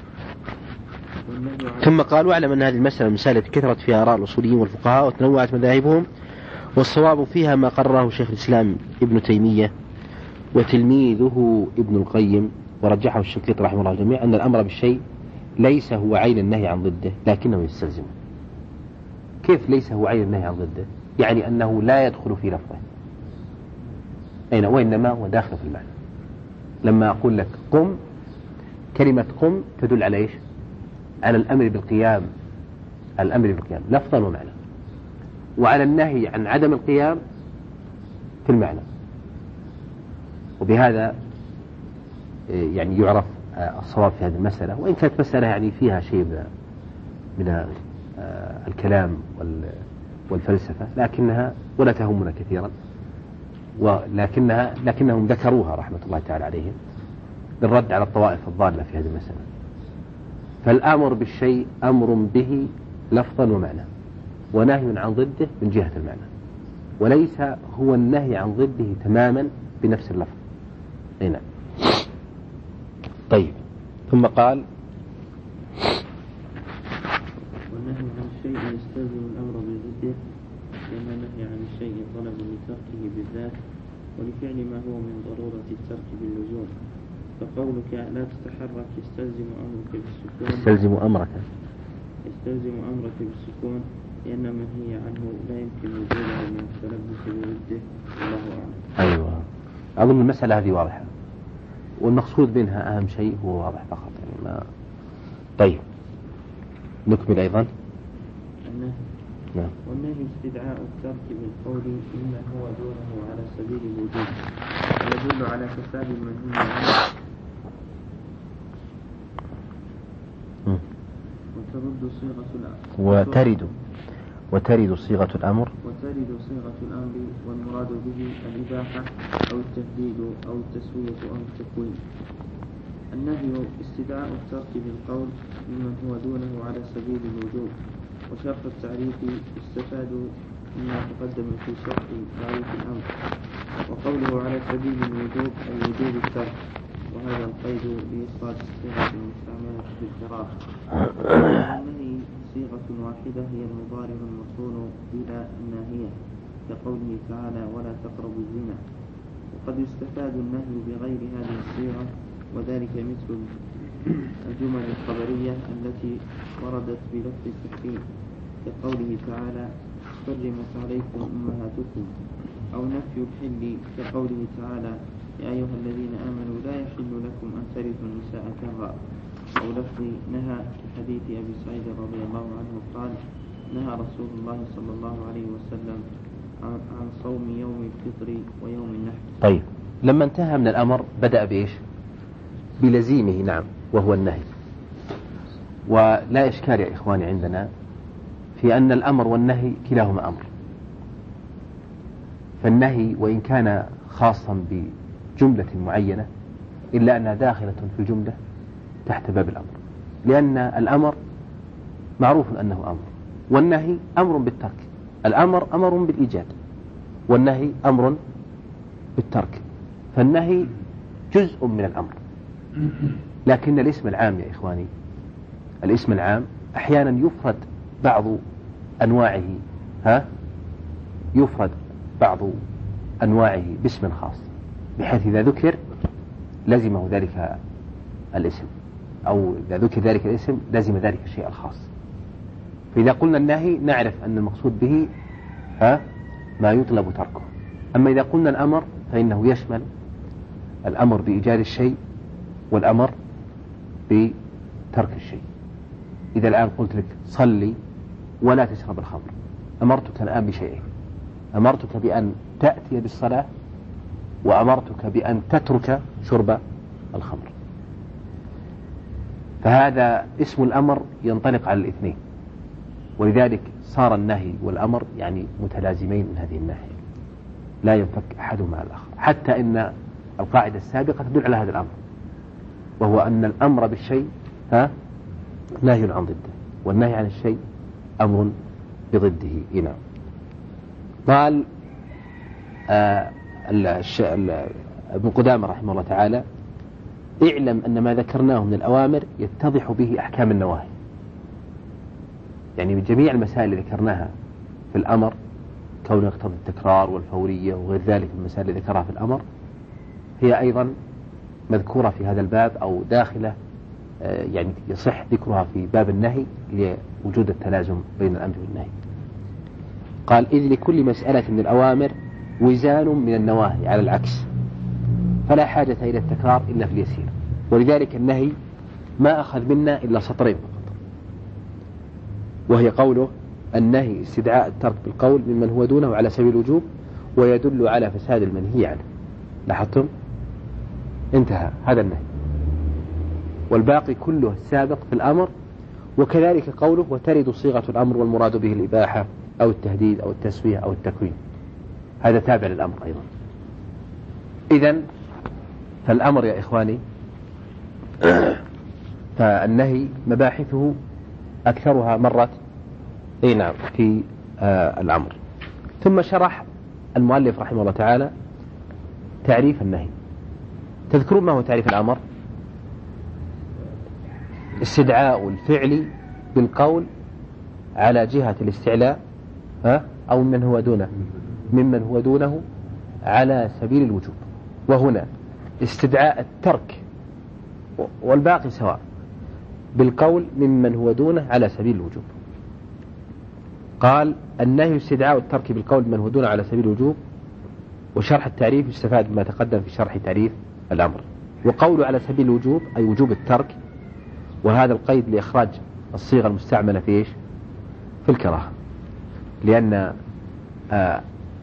ثم قال: واعلم أن هذه المسألة مسألة كثرت فيها آراء الأصوليين والفقهاء وتنوعت مذاهبهم، والصواب فيها ما قرره شيخ الإسلام ابن تيمية وتلميذه ابن القيم، ورجحه الشنقيطي رحمه الله الجميع، أن الأمر بالشيء ليس هو عين النهي عن ضده، لكنه يستلزمه. كيف ليس هو عين النهي عن ضده؟ يعني أنه لا يدخل في لفظه، أين وإنما هو داخل في المعنى. لما أقول لك قم، كلمة قم تدل على إيش؟ على الأمر بالقيام، الأمر بالقيام لفظا ومعنى، وعلى النهي عن عدم القيام في المعنى. وبهذا يعني يعرف الصواب في هذه المسألة، وإن كانت مسألة يعني فيها شيء من, من الكلام والفلسفة، لكنها ولا تهمنا كثيرا، ولكنها لكنهم ذكروها رحمة الله تعالى عليهم للرد على الطوائف الضالة في هذه المسألة. فالآمر بالشيء أمر به لفظا ومعنى، ونهي عن ضده من جهة المعنى، وليس هو النهي عن ضده تماما بنفس اللفظ. هنا طيب. ثم قال والنهي عن الشيء يستلزم الأمر بضده، لأن النهي عن الشيء طلب لتركه بالذات ولفعل ما هو من ضرورة الترك باللزوم. فقولك لا تتحرك يستلزم أمرك بالسكون يستلزم أمرك يستلزم أمرك بالسكون لأن منهي عنه لا يمكن وجوده من التلبس بضده، والله أعلم. أيوة، أظن المسألة هذه واضحة، والمقصود منها أهم شيء هو واضح فقط يعني ما. طيب نكمل أيضا. النهي نعم. والنهي استدعاء الترك بالقول مما هو دونه على سبيل الوجوب، ويدل على فساد المنهي عنه. وترد صيغة الأمر وترد وترد صيغة الأمر وترد صيغة الأمر والمراد به الإباحة أو التهديد أو التسوية أو التكوين. النهي استدعاء الترك بالقول ممن هو دونه على سبيل الوجوب، وشرح التعريف استفاد مما تقدم في شرح تعريف الأمر. وقوله على سبيل الوجوب أي وجوب الترك، وهذا القيد لإخراج الصيغة المستعملة في الفراغ. النهي صيغة واحدة هي المضارع المصون إلى الناهية، كقوله تعالى ولا تقربوا الزنا. وقد يستفاد النهي بغير هذه الصيغة، وذلك مثل الجمل الخبرية التي وردت بلفظ التحريم، كقوله تعالى حرمت عليكم أمهاتكم، أو نفي الحل كقوله تعالى يا أيها الذين آمنوا لا يحل لكم أن ترثوا النساء كرها، أو لفظ نهى في حديث أبي سعيد رضي الله عنه قال نهى رسول الله صلى الله عليه وسلم عن صوم يوم الفطر ويوم النحر. طيب لما انتهى من الأمر بدأ بإيش؟ بلزيمه، نعم، وهو النهي. ولا إشكال يا إخواني عندنا في أن الأمر والنهي كلاهما أمر، فالنهي وإن كان خاصا بجملة معينة إلا أنها داخلة في الجملة تحت باب الأمر، لأن الأمر معروف أنه أمر، والنهي أمر بالترك. الأمر أمر بالإيجاد، والنهي أمر بالترك، فالنهي جزء من الأمر. لكن الاسم العام يا إخواني، الاسم العام أحيانا يفرد بعض أنواعه ها يفرد بعض أنواعه باسم خاص، بحيث إذا ذكر لزمه ذلك الاسم، أو إذا ذكر ذلك الاسم لزم ذلك الشيء الخاص. فإذا قلنا النهي نعرف أن المقصود به ها ما يطلب تركه. أما إذا قلنا الأمر فإنه يشمل الأمر بإيجاد الشيء والأمر بترك الشيء. إذا الآن قلت لك صلي ولا تشرب الخمر، أمرتك الآن بشيئين: أمرتك بأن تأتي بالصلاة، وأمرتك بأن تترك شرب الخمر. فهذا اسم الأمر ينطلق على الاثنين، ولذلك صار النهي والأمر يعني متلازمين من هذه الناحية، لا ينفك أحدهما عن الآخر. حتى إن القاعدة السابقة تدل على هذا الأمر، وهو أن الأمر بالشيء ها نهي عن ضده، والنهي عن الشيء أمر بضده. هنا قال آه ابن قدامة رحمه الله تعالى: اعلم أن ما ذكرناه من الأوامر يتضح به أحكام النواهي. يعني من جميع المسائل اللي ذكرناها في الأمر، كونه يقتضي التكرار والفورية وغير ذلك من المسائل اللي ذكرها في الأمر، هي أيضا مذكورة في هذا الباب أو داخلة، يعني يصح ذكرها في باب النهي لوجود التلازم بين الأمر والنهي. قال: إذ لكل مسألة من الأوامر وزان من النواهي على العكس، فلا حاجة إلى التكرار إلا في اليسير. ولذلك النهي ما أخذ منا إلا سطرين فقط، وهي قوله: النهي استدعاء الترك بالقول ممن هو دونه على سبيل الوجوب، ويدل على فساد المنهي عنه. لاحظتم؟ انتهى هذا النهي، والباقي كله السابق في الأمر. وكذلك قوله: وترد صيغة الأمر والمراد به الإباحة أو التهديد أو التسوية أو التكوين، هذا تابع للأمر أيضا. إذن فالأمر يا إخواني فالنهي مباحثه أكثرها مرت أي نعم في آه الأمر. ثم شرح المؤلف رحمه الله تعالى تعريف النهي. تذكرون ما هو تعريف الأمر؟ استدعاء الفعل بالقول على جهة الاستعلاء ها أو من هو دونه ممن هو دونه على سبيل الوجوب. وهنا استدعاء الترك والباقي سواء بالقول ممن هو دونه على سبيل الوجوب. قال النهي استدعاء الترك بالقول ممن هو دونه على سبيل الوجوب. وشرح التعريف يستفاد بما تقدم في شرح تعريف الأمر. وقوله على سبيل الوجوب أي وجوب الترك، وهذا القيد لإخراج الصيغة المستعملة في إيش؟ في الكراهة، لأن آه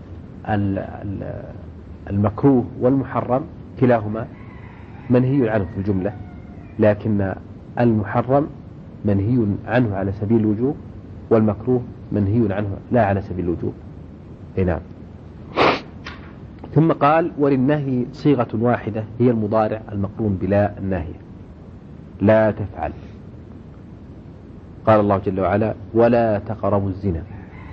المكروه والمحرم كلاهما منهي عنه في الجملة، لكن المحرم منهي عنه على سبيل الوجوب والمكروه منهي عنه لا على سبيل الوجوب. نعم. ثم قال وللنهي صيغة واحدة هي المضارع المقرون بلا الناهية، لا تفعل. قال الله جل وعلا ولا تقربوا الزنا.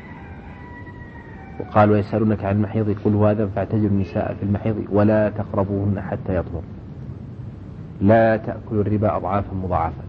وقال ويسألونك عن المحيض قل هو أذى فاعتزلوا النساء في المحيض ولا تقربوهن حتى يطهرن. لا تأكلوا الربا أضعافا مضاعفة.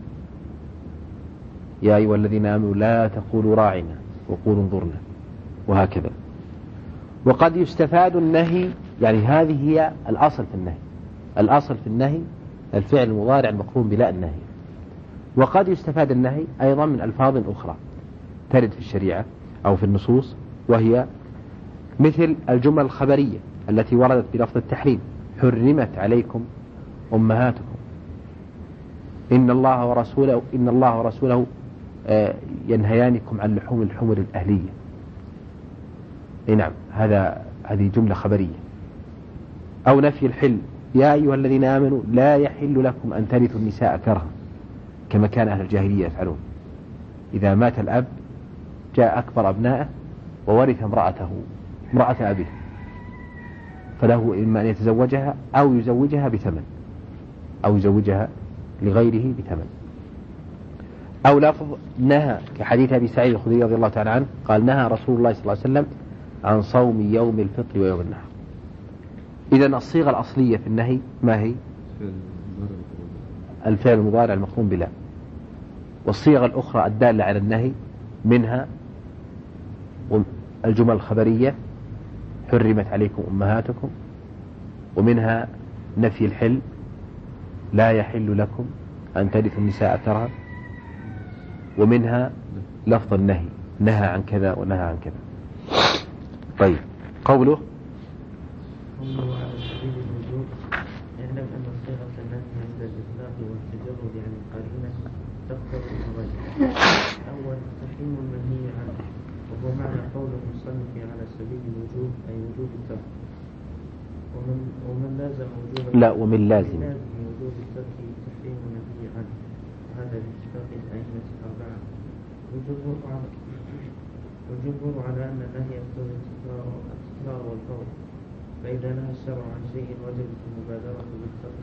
يا أيها الذين آمنوا لا تقولوا راعنا وقولوا انظرنا، وهكذا. وقد يستفاد النهي، يعني هذه هي الأصل في النهي. الأصل في النهي الفعل المضارع المقرون بلا النهي. وقد يستفاد النهي أيضا من ألفاظ أخرى ترد في الشريعة أو في النصوص، وهي مثل الجمل الخبرية التي وردت بلفظ التحريم: حرمت عليكم أمهاتكم، إن الله ورسوله إن الله ورسوله ينهيانكم عن لحوم الحمر الأهلية. نعم، هذا هذه جملة خبرية. أو نفي الحل: يا أيها الذين آمنوا لا يحل لكم أن ترثوا النساء كرها، كما كان أهل الجاهلية يفعلون. إذا مات الأب جاء أكبر أبنائه وورث امرأته امرأة أبيه، فله إما أن يتزوجها أو يزوجها بثمن أو يزوجها لغيره بثمن. أو لفظ نهى كحديث أبي سعيد الخدري رضي الله تعالى عنه قال نهى رسول الله صلى الله عليه وسلم عن صوم يوم الفطر ويوم النحر. إذن الصيغة الأصلية في النهي ما هي؟ الفعل المضارع المقرون بلا. والصيغة الأخرى الدالة على النهي منها الجمل الخبرية: حرمت عليكم أمهاتكم، ومنها نفي الحل: لا يحل لكم أن ترثوا النساء كرها، ومنها لفظ النهي: نهى عن كذا ونهى عن كذا. طيب، قوله قوله على سبيل الوجوب: اعلم أن صيغة النهي عند الإطلاق والتجرد عن القرينة تقتضي الغير. أول تحريم المنهي عنه، وهو معنى قول المصنف على سبيل الوجوب أي وجوب الترك. ومن ومن لازم وجوب لا ومن لازم وجوب الترك تحريم المنهي عنه، وهذا باتفاق الأئمة الأربعة. والجمهور على والجمهور على أن النهي يقتضي التكرار والفور، فإذا نهى الشرع عن شيء وجبت المبادرة بالترك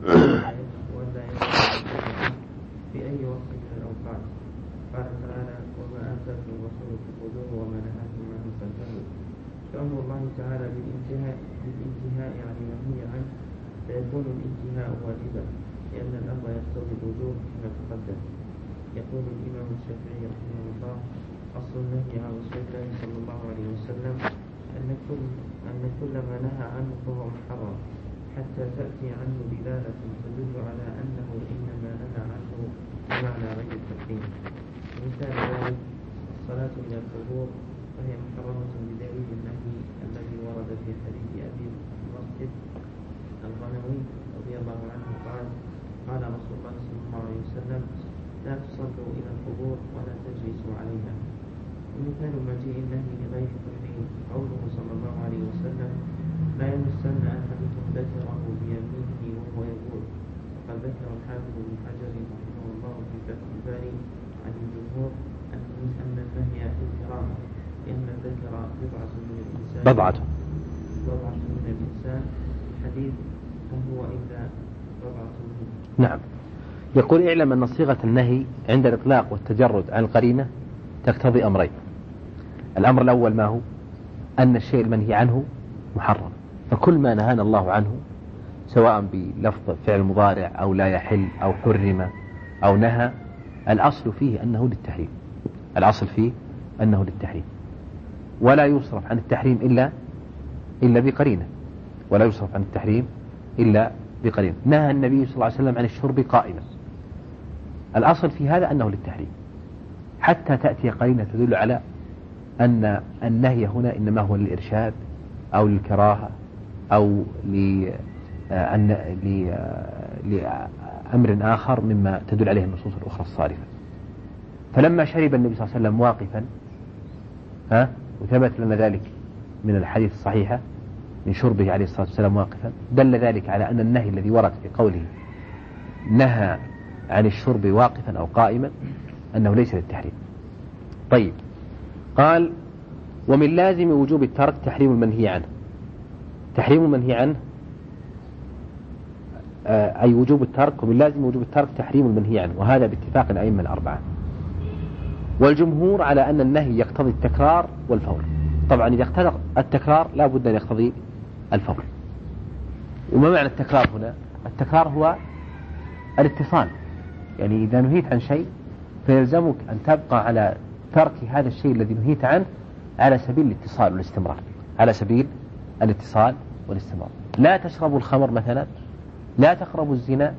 ولا يكون في أي وقت من الأوقات. قال تعالى: وما آتاكم الرسول فخذوه وما نهاكم عنه فانتهوا. فأمر الله تعالى بالانتهاء بالانتهاء عن المنهي عنه فيكون الانتهاء واجبا، لأن الأمر يقتضي الوجوب كما تقدم. يقول الإمام الشافعي رحمه الله: أصل النهي عن رسول الله صلى الله عليه وسلم أن كل أن كل ما نهى عنه فهو محرم، حتى تأتي عنه دلالة تدل على أنه إنما نهى عنه بمعنى غير التحريم. مثال ذلك الصلاة إلى القبور، فهي محرمة بدليل النهي الذي ورد في حديث أبي مسجد الغنوي رضي الله عنه قال: قال رسول الله صلى الله عليه وسلم: لا تصلوا إلى القبور ولا تجلسوا عليها. ومثال مجيء النهي لغير التحريم قوله صلى الله عليه وسلم: لا يمسن أحدكم ذكره بيمينه وهو يقول. وقد ذكر الحافظ ابن حجر رحمه الله في فتح الباري عن الجمهور أن أن النهي الكراهة، لأن الذكر بضعة من الإنسان بضعة بضعة من الإنسان، حديث فهو إلا بضعة منه. نعم، يقول اعلم أن صيغة النهي عند الإطلاق والتجرد عن القرينة تقتضي أمرين. الأمر الأول ما هو؟ أن الشيء المنهي عنه محرم، فكل ما نهانا الله عنه سواء بلفظ فعل مضارع أو لا يحل أو حرم أو نهى، الأصل فيه أنه للتحريم، الأصل فيه أنه للتحريم، ولا يصرف عن التحريم إلا إلا بقرينة، ولا يصرف عن التحريم إلا بقرينة. نهى النبي صلى الله عليه وسلم عن الشرب قائما، الأصل في هذا أنه للتحريم، حتى تأتي قرينة تدل على أن النهي هنا إنما هو للإرشاد أو للكراهة أو لأمر آخر مما تدل عليه النصوص الأخرى الصارفة. فلما شرب النبي صلى الله عليه وسلم واقفا، ها وثبت لنا ذلك من الحديث الصحيحة من شربه عليه الصلاة والسلام واقفا، دل ذلك على أن النهي الذي ورد في قوله نهى عن الشرب واقفا أو قائما أنه ليس للتحريم. طيب، قال ومن لازم وجوب الترك تحريم المنهي عنه. تحريم المنهي عنه آه أي وجوب الترك، ومن لازم وجوب الترك تحريم المنهي عنه، وهذا باتفاق الأئمة الأربعة. والجمهور على أن النهي يقتضي التكرار والفور. طبعا إذا اقتضى التكرار لا بد أن يقتضي الفور. وما معنى التكرار هنا؟ التكرار هو الاتصال، يعني إذا نهيت عن شيء فيلزمك أن تبقى على ترك هذا الشيء الذي نهيت عنه على سبيل الاتصال والاستمرار، على سبيل الاتصال والاستمرار. لا تشربوا الخمر مثلا، لا تقربوا الزنا،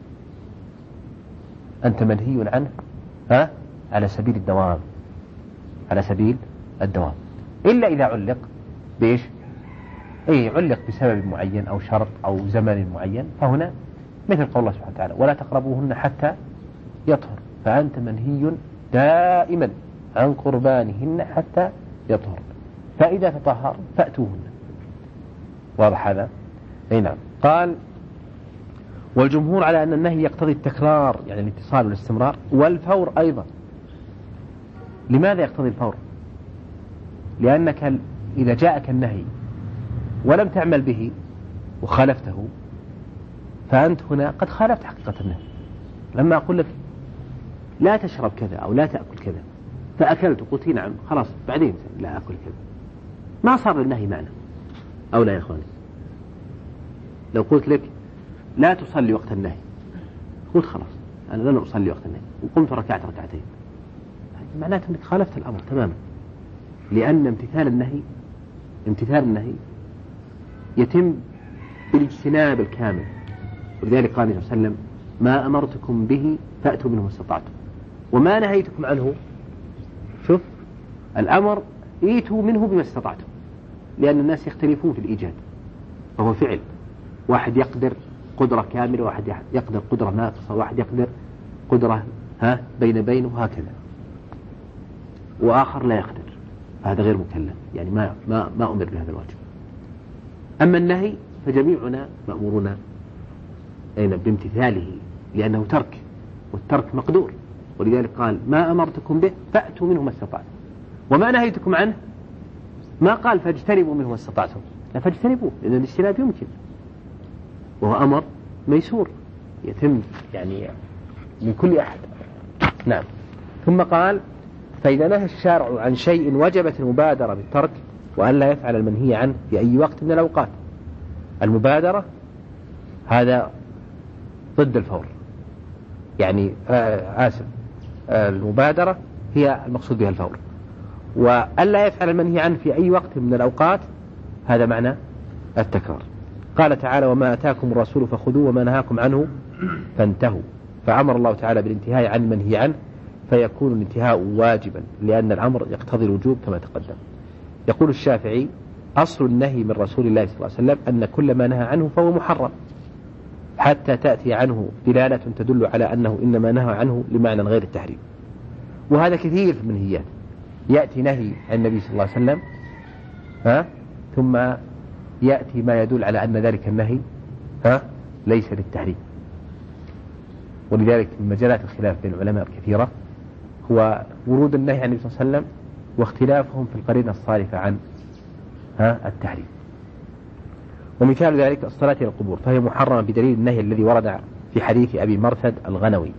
أنت منهي عنه، ها على سبيل الدوام، على سبيل الدوام، إلا إذا علق بإيش؟ أي علق بسبب معين أو شرط أو زمن معين، فهنا مثل قول الله سبحانه وتعالى ولا تقربوهن حتى يطهر، فأنت منهي دائما عن قربانهن حتى يطهر، فإذا تطهر فأتوهن. واضح هذا؟ أي نعم. قال والجمهور على أن النهي يقتضي التكرار، يعني الاتصال والاستمرار، والفور أيضا. لماذا يقتضي الفور؟ لأنك إذا جاءك النهي ولم تعمل به وخالفته فأنت هنا قد خالفت حقيقة النهي. لما أقول لك لا تشرب كذا أو لا تأكل كذا فأكلت وقلت نعم خلاص بعدين لا أكل كذا، ما صار النهي معنى أو لا يا أخواني. لو قلت لك لا تصلي وقت النهي، قلت خلاص أنا لن أصلي وقت النهي وقمت ركعت ركعتين، معناته أنك خالفت الأمر تماما، لأن امتثال النهي امتثال النهي يتم بالاجتناب الكامل. ولذلك قال النبي صلى الله عليه وسلم ما أمرتكم به فأتوا منه ما استطعتم، وما نهيتكم عنه شوف الأمر ائتوا منه بما استطعتم، لأن الناس يختلفون في الإيجاد، فهو فعل، واحد يقدر قدرة كاملة، واحد يقدر قدرة ناقصة، واحد يقدر قدرة ها بين بين وهكذا، وآخر لا يقدر، فهذا غير مكلف، يعني ما ما ما أمر بهذا الواجب. أما النهي فجميعنا مأمورون أين بامتثاله، لأنه ترك، والترك مقدور، ولذلك قال ما أمرتكم به فأتوا منه ما استطعتم، وما نهيتكم عنه ما قال فاجتنبوا منه ما استطعتم، لا فاجتنبوه، لأن الاجتناب يمكن، وهو أمر ميسور يتم يعني من كل أحد. نعم. ثم قال فإذا نهى الشارع عن شيء وجبت المبادرة بالترك وأن لا يفعل المنهي عنه في أي وقت من الأوقات. المبادرة هذا ضد الفور، يعني آه آسف آه المبادرة هي المقصود بها الفور، وأن لا يفعل المنهي عنه في أي وقت من الأوقات هذا معنى التكرار. قال تعالى وما أتاكم الرسول فخذوه وما نهاكم عنه فانتهوا، فأمر الله تعالى بالانتهاء عن المنهي عنه فيكون الانتهاء واجبا، لأن الأمر يقتضي الوجوب كما تقدم. يقول الشافعي أصل النهي من رسول الله صلى الله عليه وسلم أن كل ما نهى عنه فهو محرم، حتى تأتي عنه دلالة تدل على أنه إنما نهى عنه لمعنى غير التحريم. وهذا كثير في المنهيات، يأتي نهي عن النبي صلى الله عليه وسلم ها ثم يأتي ما يدل على أن ذلك النهي ها ليس للتحريم. ولذلك من مجالات الخلاف بين العلماء الكثيرة هو ورود النهي عن النبي صلى الله عليه وسلم واختلافهم في القرينة الصارفة عن ها التحريم. ومثال ذلك الصلاة إلى القبور، فهي محرمة بدليل النهي الذي ورد في حديث أبي مرثد الغنوي.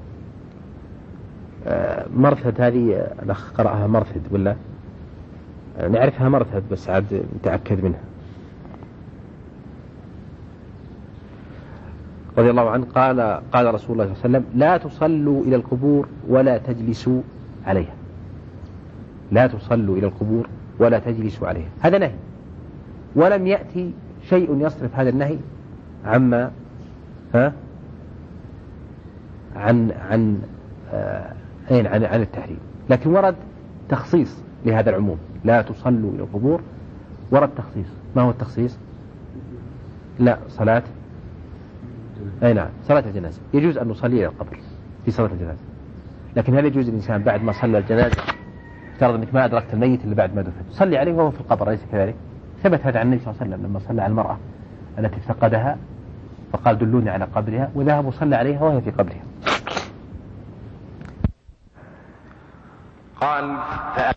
مرثد هذه الأخ قرأها مرثد ولا نعرفها مرثد بس عاد نتأكد منها. رضي الله عنه قال قال رسول الله صلى الله عليه وسلم لا تصلوا إلى القبور ولا تجلسوا عليها. لا تصلوا إلى القبور ولا تجلسوا عليها، هذا نهي، ولم يأتي شيء يصرف هذا النهي عما ها عن عن آه عن عن التحريم، لكن ورد تخصيص لهذا العموم، لا تصلوا إلى القبور، ورد تخصيص. ما هو التخصيص؟ لا صلاة أي نعم صلاة الجنازة، يجوز أن نصلي إلى القبر في صلاة الجنازة، لكن هل يجوز الإنسان بعد ما صلى الجنازة، افترض أنك ما أدركت الميت إلا بعد ما دفن صلي عليه وهو في القبر، أليس كذلك؟ ثبت هذا عن النبي صلى الله عليه وسلم لما صلى على المرأة التي افتقدها فقال دلوني على قبرها، وذهب وصلى عليها وهي في قبرها. قال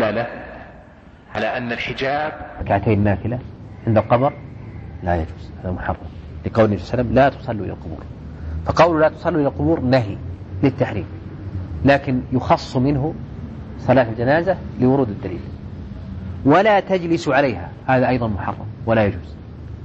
دلالة على أن الحجاب ركعتين نافلة عند القبر لا يجوز، هذا محرم، لقول النبي صلى الله عليه وسلم لا تصلوا إلى القبور. فقول لا تصلوا إلى القبور نهي للتحريم، لكن يخص منه صلاة الجنازة لورود الدليل. ولا تجلس عليها، هذا أيضا محرم ولا يجوز.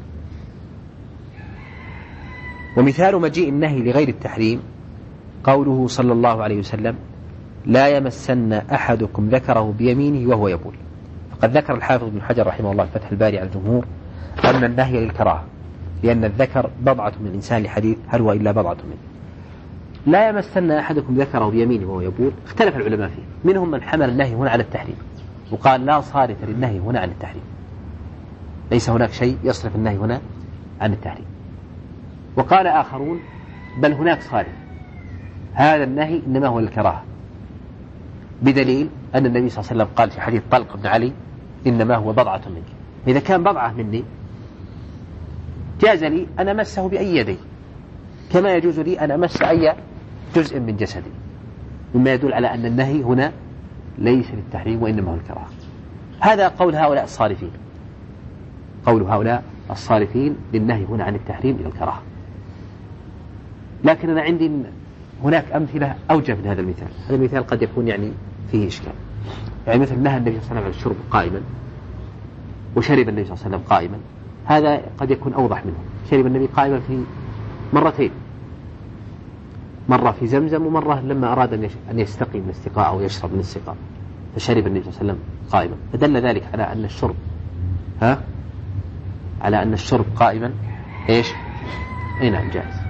ومثال مجيء النهي لغير التحريم قوله صلى الله عليه وسلم لا يمسن أحدكم ذكره بيمينه وهو يبول. فقد ذكر الحافظ ابن حجر رحمه الله فتح الباري على الجمهور أن النهي للكراهة، لأن الذكر بضعة من الإنسان لحديث هل هو إلا بضعة منه. لا يمسن أحدكم ذكره بيمينه وهو يبول، اختلف العلماء فيه، منهم من حمل النهي هنا على التحريم وقال لا صارف للنهي هنا عن التحريم، ليس هناك شيء يصرف النهي هنا عن التحريم. وقال آخرون بل هناك صارف، هذا النهي إنما هو الكراهة، بدليل أن النبي صلى الله عليه وسلم قال في حديث طلق بن علي إنما هو بضعة منك. إذا كان بضعة مني جاز لي أن أمسه بأي يدي، كما يجوز لي أن أمس أي جزء من جسدي، مما يدل على أن النهي هنا ليس للتحريم وإنما هو الكراهة. هذا قول هؤلاء الصارفين، قول هؤلاء الصارفين للنهي هنا عن التحريم إلى الكراهة. لكن أنا عندي هناك أمثلة أوجه من هذا المثال. هذا المثال قد يكون يعني فيه إشكال، يعني مثل نهى النبي صلى الله عليه وسلم عن الشرب قائما وشرب النبي صلى الله عليه وسلم قائما، هذا قد يكون أوضح منه. شرب النبي قائما في مرتين، مرة في زمزم ومرة لما أراد أن يستقي من استقاء أو يشرب من استقاء، فشرب النبي صلى الله عليه وسلم قائما، فدل ذلك على أن الشرب ها على أن الشرب قائما إيش؟ أي نعم جائز،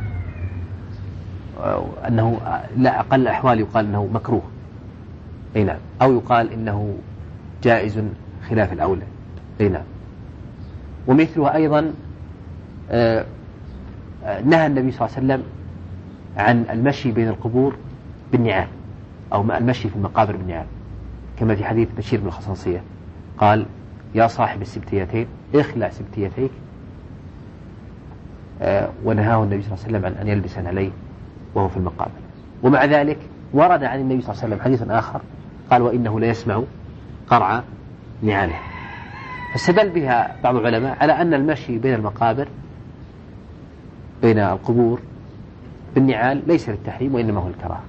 أنه لا أقل الأحوال يقال أنه مكروه، أي نعم، أو يقال إنه جائز خلاف الأولى، أي نعم. ومثله أيضا آه نهى النبي صلى الله عليه وسلم عن المشي بين القبور بالنعال، أو المشي في المقابر بالنعال، كما في حديث بشير بن الخصاصية قال يا صاحب السبتيتين اخلع سبتيتيك، آه ونهاه النبي صلى الله عليه وسلم عن أن يلبس عليه وهو في المقابر. ومع ذلك ورد عن النبي صلى الله عليه وسلم حديث آخر قال وإنه لا يسمع قرع نعاله. فاستدل بها بعض العلماء على أن المشي بين المقابر بين القبور بالنعال ليس للتحريم وإنما هو الكراهة.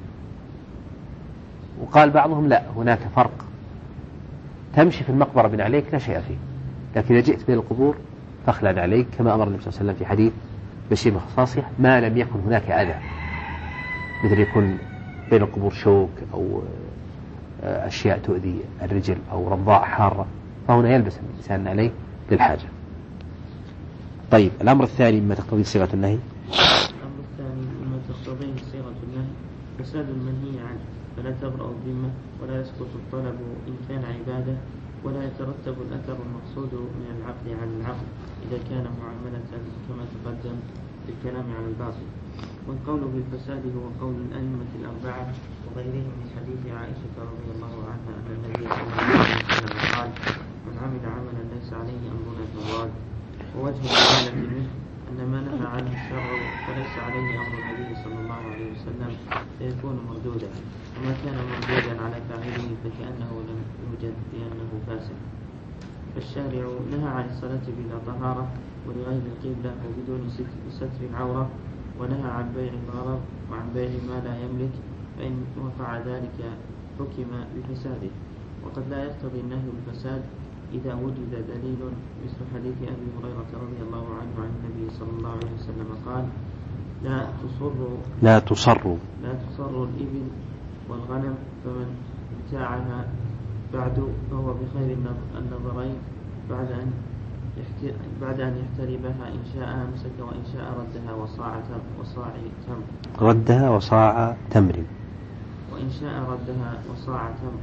وقال بعضهم لا، هناك فرق، تمشي في المقبرة بنعليك لا شيء فيه، لكن إذا جئت بين القبور فاخلع عليك، كما أمر النبي صلى الله عليه وسلم في حديث بشير بن خصاصية ما لم يكن هناك أذى، مثل يكون بين القبور شوك أو أشياء تؤذي الرجل أو رضاء حارة، فهنا يلبس الإنسان عليه للحاجة. طيب الأمر الثاني مما تقتضي صيغة النهي، الأمر الثاني مما تقتضيه صيغة النهي فساد المنهي عنه، فلا تبرأ الذمة ولا يسقط الطلب إن كان عبادة، ولا يترتب الأثر المقصود من العقد على العقد إذا كان معاملة كما تقدم في الكلام على الباطل. والقول بالفساد هو قول الأئمة الأربعة وغيرهم من حديث عائشة رضي الله عنها أن النبي صلى الله عليه وسلم قال من عمل عملا ليس عليه أمرنا فهو رد. ووجه الدلالة منه أن ما نهى عنه الشرع فليس عليه أمر النبي صلى الله عليه وسلم فيكون مردودا، وما كان مردودا على فاعله فكأنه لم يوجد لأنه فاسد. فالشارع نهى عن الصلاة بلا طهارة ولغير القبلة وبدون ستر العورة، ونهى عن بيع الغرض وعن بيع ما لا يملك، فإن وقع ذلك حكم بفساده. وقد لا يقتضي النهي بالفساد إذا وجد دليل، مثل حديث أبي هريرة رضي الله عنه عن النبي صلى الله عليه وسلم قال لا تصر لا تصر لا تصر الإبل والغنم، فمن ابتاعها بعد فهو بخير النظرين بعد أن بعد أن يحتربها إن شاء أمسك وإن شاء ردها وصاع وصاع تمر ردها وصاع تمر وإن شاء ردها وصاع تمر.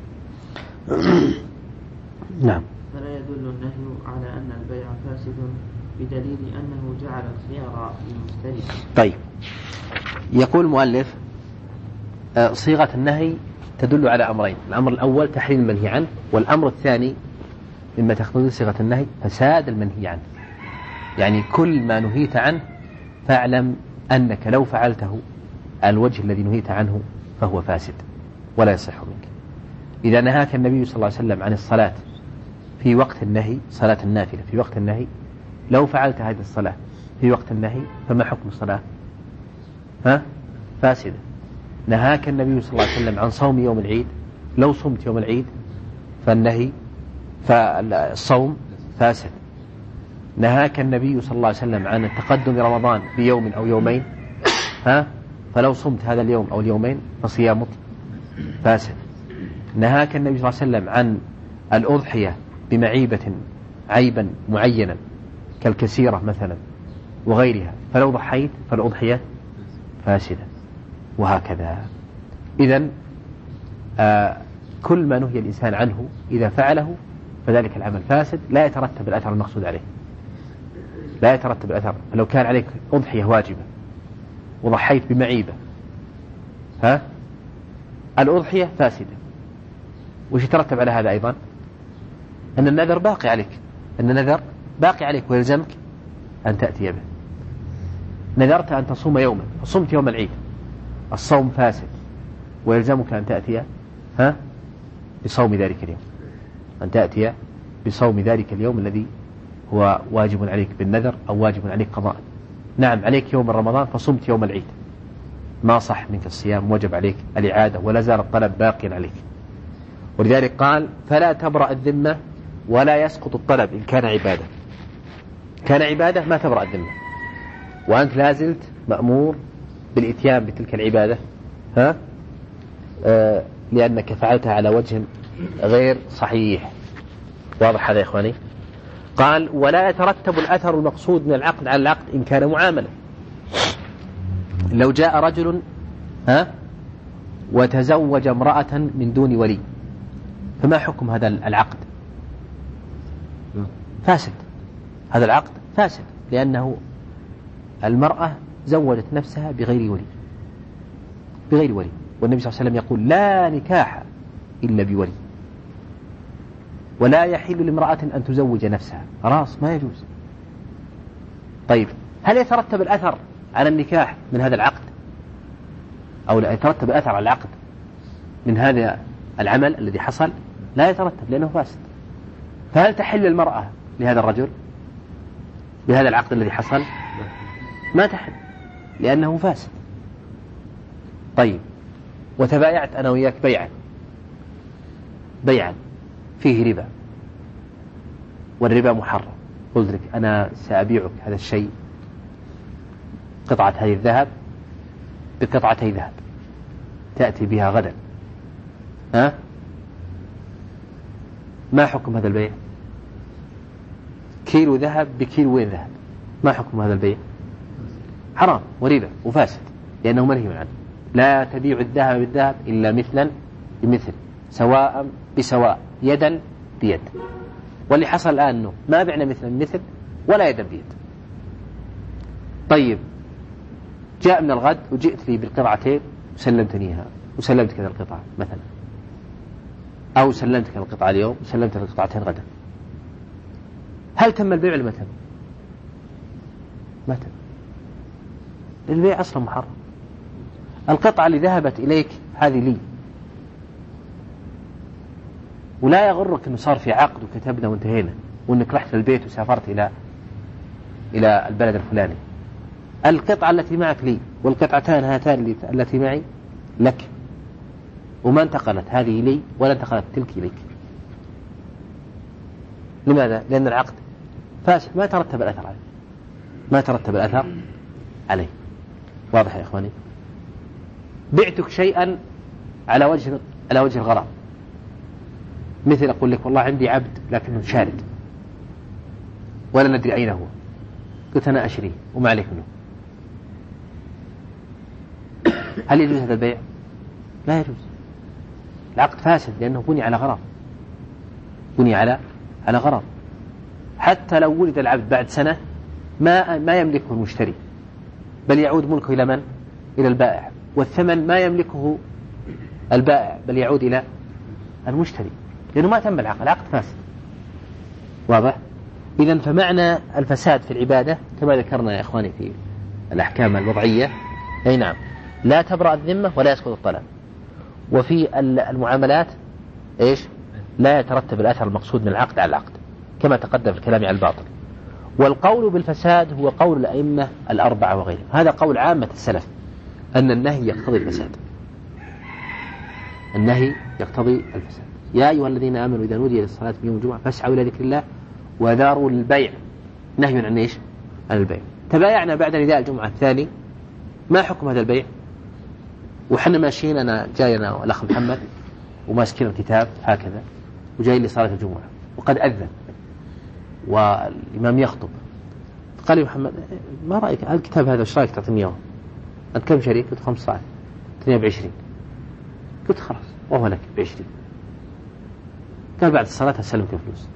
نعم. فلا يدل النهي على أن البيع فاسد بدليل أنه جعل الخيار للمشتري. طيب يقول المؤلف صيغة النهي تدل على أمرين، الأمر الأول تحريم المنهي عنه، والأمر الثاني مما تقتضي صيغة النهي فساد المنهي عنه، يعني كل ما نهيت عنه فاعلم أنك لو فعلته الوجه الذي نهيت عنه فهو فاسد ولا يصح منك. إذا نهاك النبي صلى الله عليه وسلم عن الصلاة في وقت النهي، صلاة النافلة في وقت النهي، لو فعلت هذه الصلاة في وقت النهي فما حكم الصلاة؟ ها؟ فاسدة. نهاك النبي صلى الله عليه وسلم عن صوم يوم العيد، لو صمت يوم العيد فالنهي فالصوم فاسد. نهاك النبي صلى الله عليه وسلم عن التقدم رمضان بيوم أو يومين، ها؟ فلو صمت هذا اليوم أو اليومين فصيامك فاسد. نهاك النبي صلى الله عليه وسلم عن الأضحية بمعيبة عيبا معينا كالكسيرة مثلا وغيرها، فلو ضحيت فالأضحية فاسدة، وهكذا. إذن آه كل ما نهي الإنسان عنه إذا فعله فذلك العمل فاسد، لا يترتب الأثر المقصود عليه، لا يترتب الأثر. فلو كان عليك أضحية واجبة وضحيت بمعيبة، ها؟ الأضحية فاسدة. وش يترتب على هذا أيضا؟ أن النذر باقي عليك، أن النذر باقي عليك ويلزمك أن تأتي به. نذرت أن تصوم يوما فصمت يوم العيد، الصوم فاسد ويلزمك أن تأتي ها بصوم ذلك اليوم، أن تأتي بصوم ذلك اليوم الذي هو واجب عليك بالنذر أو واجب عليك قضاء. نعم عليك يوم رمضان فصمت يوم العيد، ما صح منك الصيام، وجب عليك الإعادة ولا زال الطلب باقيا عليك. ولذلك قال فلا تبرأ الذمة ولا يسقط الطلب إن كان عبادة. كان عبادة ما تبرأ الذمة، وأنت لازلت مأمور بالإتيان بتلك العبادة، ها؟ آه لأنك فعلتها على وجه غير صحيح. واضح هذا يا إخواني؟ قال ولا يترتب الأثر المقصود من العقد على العقد إن كان معاملة. لو جاء رجل ها وتزوج امرأة من دون ولي، فما حكم هذا العقد؟ فاسد. هذا العقد فاسد لأنه المرأة زوجت نفسها بغير ولي، بغير ولي، والنبي صلى الله عليه وسلم يقول لا نكاح إلا بولي، ولا يحل لامرأة أن تزوج نفسها، راس ما يجوز. طيب هل يترتب الأثر على النكاح من هذا العقد أو لا يترتب الأثر على العقد من هذا العمل الذي حصل؟ لا يترتب لأنه فاسد. فهل تحل المرأة لهذا الرجل بهذا العقد الذي حصل؟ ما تحل لأنه فاسد. طيب وتبايعت أنا وياك بيعا، بيعا فيه ربا والربا محرم، قلت لك أنا سأبيعك هذا الشيء قطعة هذه الذهب بقطعتي ذهب تأتي بها غدا، ها؟ ما حكم هذا البيع؟ كيلو ذهب بكيلوين ذهب، ما حكم هذا البيع؟ حرام وربا وفاسد لأنه منهي عنه. لا تبيع الذهب بالذهب إلا مثلا بمثل، سواء بسواء، يدا بيد. واللي حصل الآن أنه ما بعنا مثلا بمثل ولا يدا بيد. طيب جاء من الغد وجئت لي بالقطعتين وسلمتنيها وسلمتك هذه القطعة مثلا، أو سلمتك القطعة اليوم وسلمتك القطعتين غدا، هل تم البيع ولا ما تم؟ ما تم. البيع أصلا محرم. القطعة اللي ذهبت إليك هذه لي، ولا يغرك أنه صار في عقد وكتبنا وانتهينا وأنك رحت للبيت وسافرت إلى إلى البلد الفلاني. القطعة التي معك لي والقطعتان هاتان التي معي لك، وما انتقلت هذه لي ولا انتقلت تلك لك. لماذا؟ لأن العقد فاسد، ما ترتب الأثر عليه، ما ترتب الأثر عليه. واضح يا إخواني؟ بعتك شيئا على وجه على وجه الغرام، مثل أقول لك والله عندي عبد لكنه شارد ولا ندري أين هو، قلت أنا أشريه وما عليك منه، هل يجوز هذا البيع؟ لا يجوز. العقد فاسد لأنه بني على غرام، بني على على غرام. حتى لو ولد العبد بعد سنة ما ما يملكه المشتري، بل يعود ملكه إلى من؟ إلى البائع، والثمن ما يملكه البائع بل يعود إلى المشتري، لأنه ما تم العقد، العقد فاسد. واضح؟ إذن فمعنى الفساد في العبادة كما ذكرنا يا إخواني في الأحكام الوضعية، أي نعم، لا تبرأ الذمة ولا يسقط الطلب. وفي المعاملات إيش لا يترتب الأثر المقصود من العقد على العقد كما تقدم في الكلام على الباطل. والقول بالفساد هو قول الأئمة الأربعة وغيرهم، هذا قول عامة السلف أن النهي يقتضي الفساد، النهي يقتضي الفساد. يا أيها الذين آمنوا إذا نودي للصلاة في يوم الجمعة فاسعوا إلى ذكر الله وذاروا البيع، نهي عن إيش؟ عن البيع. تبايعنا بعد نداء الجمعة الثاني، ما حكم هذا البيع؟ وحنا ماشيين، أنا جاي أنا والأخ محمد وماسكين الكتاب هكذا وجاي لصلاة الجمعة وقد أذن والإمام يخطب، قال لي محمد ما رأيك الكتاب هذا وش رأيك تعطيني إياه؟ أنت كم شريك؟ قلت خمسة عشر. اثنين بعشرين. قلت خلاص وهو لك بعشرين. قال بعد الصلاة هسلمك الفلوس.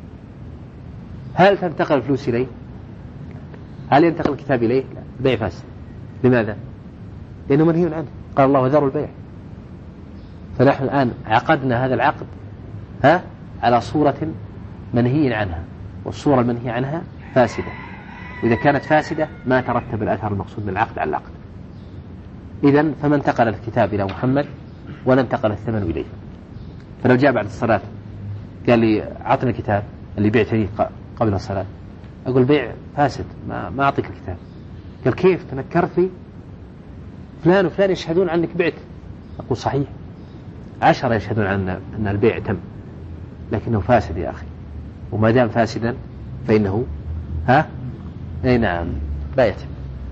هل تنتقل الفلوس إليه؟ هل ينتقل الكتاب إليه؟ لا، البيع فاسد. لماذا؟ لأنه منهي عنه، قال الله وذروا البيع. فنحن الآن عقدنا هذا العقد ها على صورة منهي عنها، والصورة المنهي عنها فاسدة، وإذا كانت فاسدة ما ترتب الأثر المقصود من العقد على العقد. إذن فما انتقل الكتاب إلى محمد ولا انتقل الثمن إليه. فلو جاء بعد الصلاة قال لي أعطني الكتاب اللي بعت لي قبل الصلاة، أقول بيع فاسد، ما ما أعطيك الكتاب. قال كيف تنكرت لي؟ فلان وفلان يشهدون عنك بعت. أقول صحيح، عشرة يشهدون عن أن البيع تم، لكنه فاسد يا أخي، وما دام فاسدا فإنه ها أي نعم لا يتم.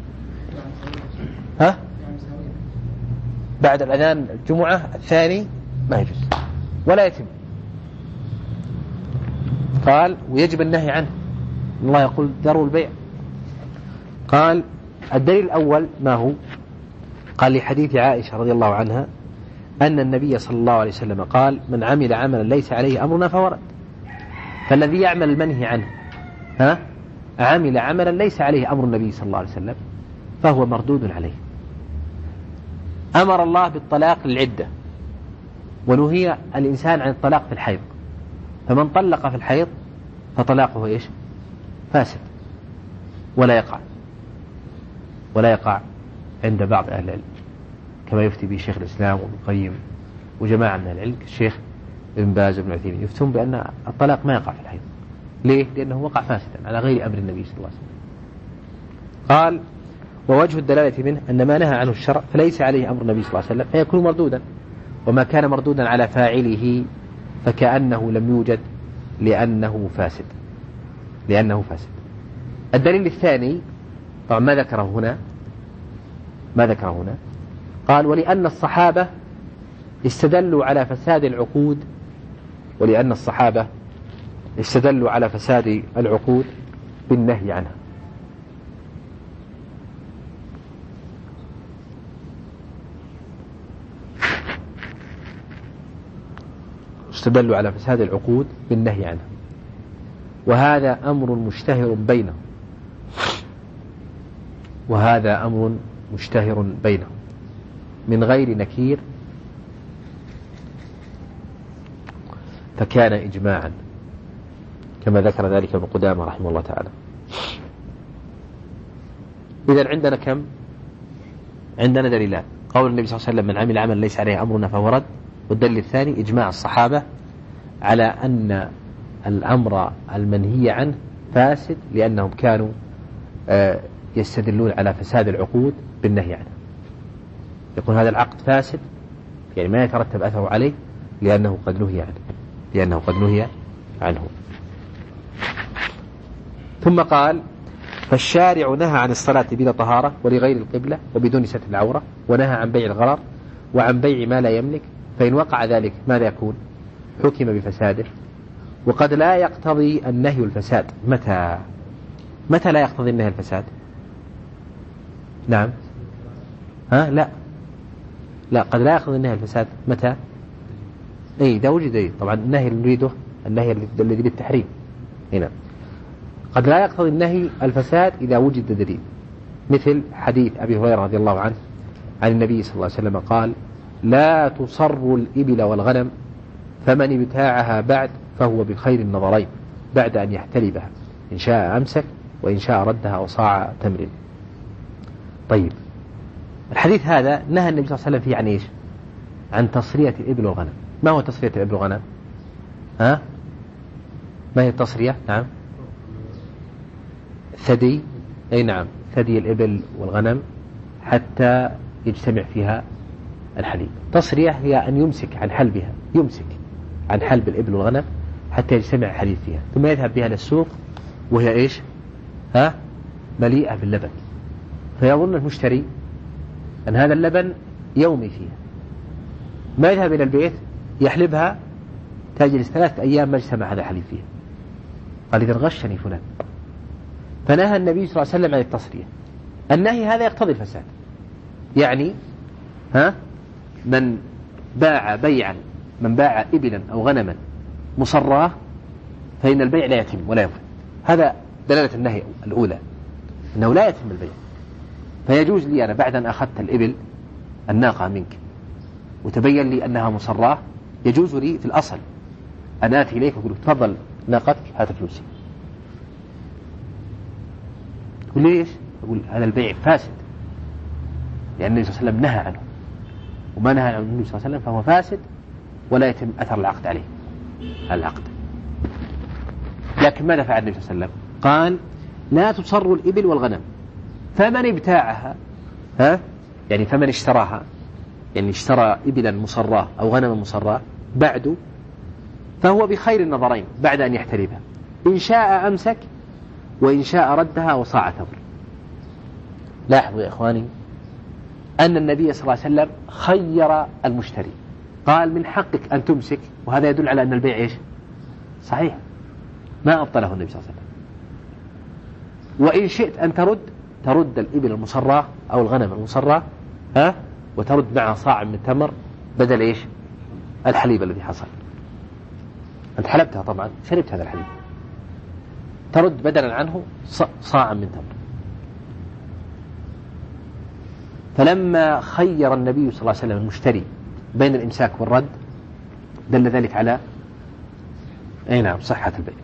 ها بعد الأذان الجمعة الثاني ما يجوز ولا يتم. قال ويجب النهي عنه، الله يقول ذروا البيع. قال الدليل الأول ما هو؟ قال لحديث عائشة رضي الله عنها أن النبي صلى الله عليه وسلم قال من عمل عملا ليس عليه أمرنا فهو رد. فالذي يعمل المنهي عنه ها عمل عملا ليس عليه أمر النبي صلى الله عليه وسلم فهو مردود عليه. أمر الله بالطلاق للعدة، ونهي الإنسان عن الطلاق في الحيض، فمن طلق في الحيض فطلاقه إيش؟ فاسد ولا يقع ولا يقع عند بعض أهل العلم، كما يفتي به شيخ الإسلام وابن القيم وجماعة من العلم الشيخ ابن باز وابن عثيمين، يفتون بأن الطلاق ما يقع في الحيض. ليه؟ لأنه وقع فاسدا على غير أمر النبي صلى الله عليه وسلم. قال ووجه الدلالة منه أن ما نهى عنه الشرع فليس عليه أمر النبي صلى الله عليه وسلم فيكون مردودا، وما كان مردودا على فاعله فكأنه لم يوجد لأنه فاسد لأنه فاسد. الدليل الثاني طبعا ما ذكره هنا ما ذكره هنا قال ولأن الصحابة استدلوا على فساد العقود ولأن الصحابة استدلوا على فساد العقود بالنهي عنها. استدلوا على فساد العقود بالنهي عنها، وهذا أمر مشتهر بينهم وهذا أمر مشتهر بينهم من غير نكير، فكان إجماعا كما ذكر ذلك ابن قدامة رحمه الله تعالى. إذن عندنا كم؟ عندنا دليلان: قول النبي صلى الله عليه وسلم من عمل عمل ليس عليه أمرنا فهو رد، والدليل الثاني إجماع الصحابة على أن الأمر المنهي عنه فاسد لأنهم كانوا يستدلون على فساد العقود بالنهي عنه. يقول هذا العقد فاسد يعني ما يترتب أثره عليه لأنه قد نهي عنه لأنه قد نهي عنه. ثم قال فالشارع نهى عن الصلاة بلا طهارة ولغير القبلة وبدون ستر العورة، ونهى عن بيع الغرر وعن بيع ما لا يملك، فإن وقع ذلك ماذا يكون؟ حكم بفساده. وقد لا يقتضي النهي الفساد. متى متى لا يقتضي النهي الفساد؟ نعم ها لا لا قد لا يقتضي النهي الفساد. متى؟ اي إذا وجد اي طبعا النهي اللي نريده النهي الذي للتحريم هنا. قد لا يقتضي النهي الفساد إذا وجد دليل، مثل حديث أبي هريرة رضي الله عنه عن النبي صلى الله عليه وسلم قال لا تصر الإبل والغنم فمن ابتاعها بعد فهو بخير النظرين بعد أن يحتلبها، إن شاء أمسك وإن شاء ردها وصاع تمر. طيب الحديث هذا نهى النبي صلى الله عليه وسلم فيه عن إيش؟ عن تصرية الإبل والغنم. ما هو تصرية الإبل والغنم؟ ها؟ ما هي التصرية؟ نعم ثدي، أي نعم ثدي الإبل والغنم حتى يجتمع فيها الحليب. تصرية هي أن يمسك عن حلبها، يمسك عن حلب الإبل والغنم حتى يجتمع الحليب فيها، ثم يذهب بها للسوق وهي إيش؟ ها؟ مليئة باللبن، فيظن المشتري أن هذا اللبن يومي فيها، ما يذهب إلى البيت يحلبها تجلس ثلاثة أيام ما اجتمع هذا الحليب فيها. قال إذا غشني فلان. فنهى النبي صلى الله عليه وسلم عن التصرية. النهي هذا يقتضي الفساد، يعني ها من باع بيعا من باع إبلا أو غنما مصراه فإن البيع لا يتم ولا ينفذ. هذا دلالة النهي الأولى، أنه لا يتم البيع. فيجوز لي أنا بعد أن أخذت الإبل الناقة منك وتبين لي أنها مصراه، يجوز لي في الأصل أن آتي إليك وأقول تفضل ناقتك هات فلوسي. تقول ليش؟ أقول هذا البيع فاسد، لأن النبي صلى الله عليه وسلم نهى عنه، وما نهى عنه النبي صلى الله عليه وسلم فهو فاسد ولا يتم أثر العقد عليه العقد. لكن ماذا فعل النبي صلى الله عليه وسلم؟ قال لا تصر الإبل والغنم، فمن ابتاعها ها يعني فمن اشتراها، يعني اشترى إبلا مصراه أو غنما مصراه بعد، فهو بخير النظرين بعد أن يحتلبها، إن شاء أمسك وإن شاء ردها وصاع تمر. لاحظوا يا إخواني أن النبي صلى الله عليه وسلم خير المشتري، قال من حقك أن تمسك، وهذا يدل على أن البيع إيش؟ صحيح، ما أبطله النبي صلى الله عليه وسلم. وإن شئت أن ترد ترد الإبل المصراه أو الغنم المصراه ها وترد معها صاع من تمر بدل إيش؟ الحليب الذي حصل. أنت حلبتها طبعا، شربت هذا الحليب، ترد بدلا عنه صاعا من تمر. فلما خير النبي صلى الله عليه وسلم المشتري بين الإمساك والرد دل ذلك على أي نعم صحة البيع.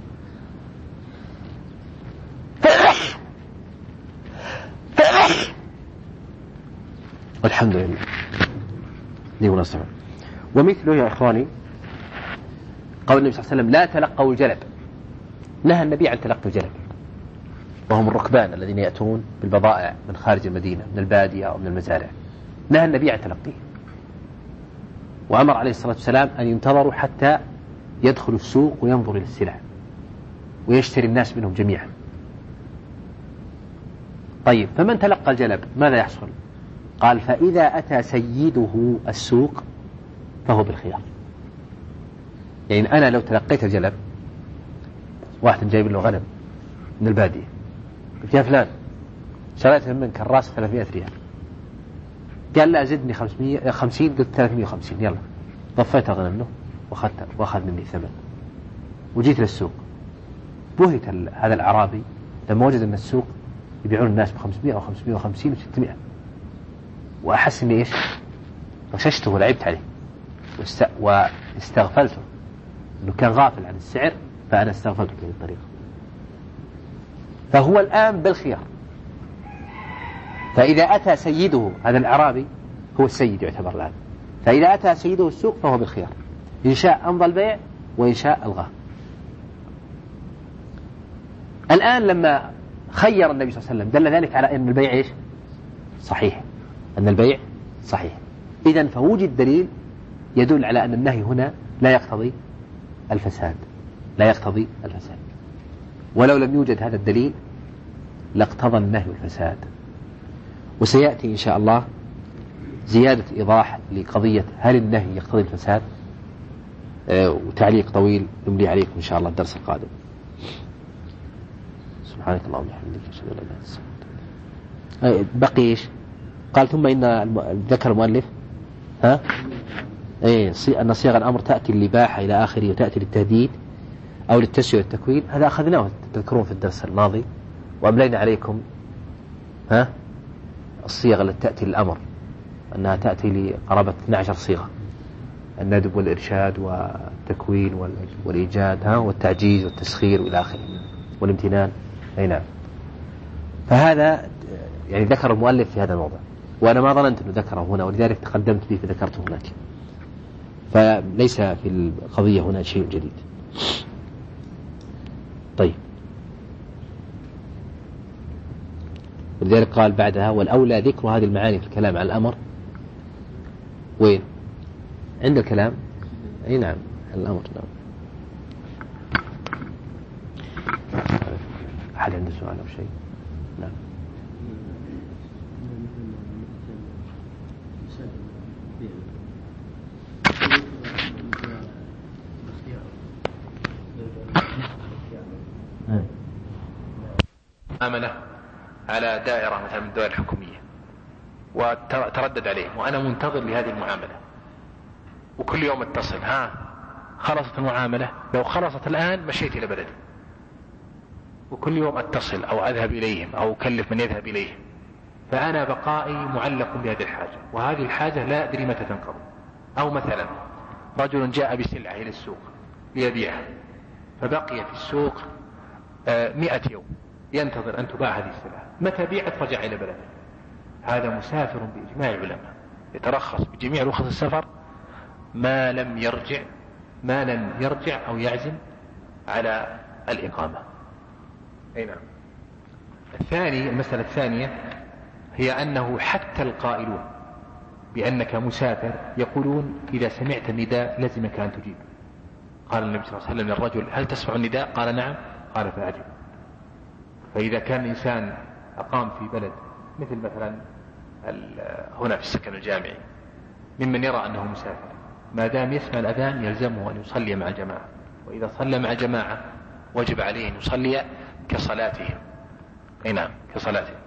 الحمد لله لي ونصر. ومثله يا إخواني قول النبي صلى الله عليه وسلم لا تلقوا الجلب، نهى النبي عن تلقي الجلب، وهم الركبان الذين يأتون بالبضائع من خارج المدينة من البادية أو من المزارع، نهى النبي عن تلقيه، وأمر عليه الصلاة والسلام أن ينتظروا حتى يدخل السوق وينظر إلى السلع ويشتري الناس منهم جميعا. طيب فمن تلقى الجلب ماذا يحصل؟ قال فإذا أتى سيده السوق فهو بالخيار. يعني أنا لو تلقيت الجلب، واحد جايب له غنم من البادية، قلت يا فلان شريت منك الراس ثلاثمائة ريال، قال لا زدني خمسمائة خمسين، قلت ثلاثمائة وخمسين، يلا ضفيت الغنم له وأخذت وأخذ مني ثمن، وجيت للسوق. بهت هذا الأعرابي لما وجد أن السوق يبيعون الناس بخمسمائة أو خمسمائة وخمسين وستمائة، وأحس إني إيش غششته ولعبت عليه واست... واستغفلته، إنه كان غافل عن السعر فأنا استغفلته بهذه الطريقة. فهو الآن بالخيار. فإذا أتى سيده هذا الأعرابي هو السيد يعتبر الآن، فإذا أتى سيده السوق فهو بالخيار، إن شاء أمضى البيع وإن شاء ألغاه. الآن لما خير النبي صلى الله عليه وسلم دل ذلك على أن البيع إيش؟ صحيح، أن البيع صحيح. إذن فوجد دليل يدل على أن النهي هنا لا يقتضي الفساد، لا يقتضي الفساد. ولو لم يوجد هذا الدليل لاقتضى النهي الفساد. وسيأتي إن شاء الله زيادة إيضاح لقضية هل النهي يقتضي الفساد، أه وتعليق طويل نملي عليكم إن شاء الله الدرس القادم. سبحانك اللهم وبحمدك أشهد أن لا إله إلا أنت. بقي إيش؟ قال ثم إن ذكر المؤلف ها إيه أن صيغ الأمر تأتي للإباحة إلى آخره وتأتي للتهديد أو للتسوية والتكوين. هذا أخذناه تذكرون في الدرس الماضي، وأملينا عليكم ها الصيغ التي تأتي للأمر أنها تأتي لقرابة اثنتي عشرة صيغة: الندب والإرشاد والتكوين والإيجاد ها والتعجيز والتسخير وإلى آخره والامتنان. أي نعم. فهذا يعني ذكر المؤلف في هذا الموضوع، وأنا ما ظننت أنه ذكره هنا، ولذلك تقدمت به فذكرته هناك. فليس في القضية هنا شيء جديد. طيب، ولذلك قال بعدها والأولى ذكر هذه المعاني في الكلام على الأمر. وين؟ عند الكلام. أي نعم، الأمر. نعم. أحد عنده سؤال أو شيء؟ نعم. أمنة على دائرة مثلا من الدول الحكومية وتردد عليهم وأنا منتظر لهذه المعاملة، وكل يوم اتصل، ها خلصت المعاملة؟ لو خلصت الآن مشيت إلى بلدي. وكل يوم اتصل أو أذهب إليهم أو أكلف من يذهب إليهم، فأنا بقائي معلق بهذه الحاجة، وهذه الحاجة لا أدري متى تنقضي. أو مثلا رجل جاء بسلعة إلى السوق ليبيعها، فبقي في السوق مئة يوم ينتظر أن تباع هذه السلعة، متى بيعت رجع إلى بلده. هذا مسافر بإجماع العلماء، يترخص بجميع رخص السفر ما لم يرجع ما لم يرجع أو يعزم على الإقامة. أي نعم. الثاني، المسألة الثانية هي أنه حتى القائلون بأنك مسافر يقولون إذا سمعت النداء لزمك أن تجيب. قال النبي صلى الله عليه وسلم للرجل هل تسمع النداء؟ قال نعم. قال فأجب. فإذا كان الإنسان أقام في بلد مثل مثلا هنا في السكن الجامعي ممن يرى أنه مسافر، ما دام يسمع الأذان يلزمه أن يصلي مع الجماعة، وإذا صلى مع جماعة وجب عليه أن يصلي كصلاتهم. أي نعم، كصلاتهم.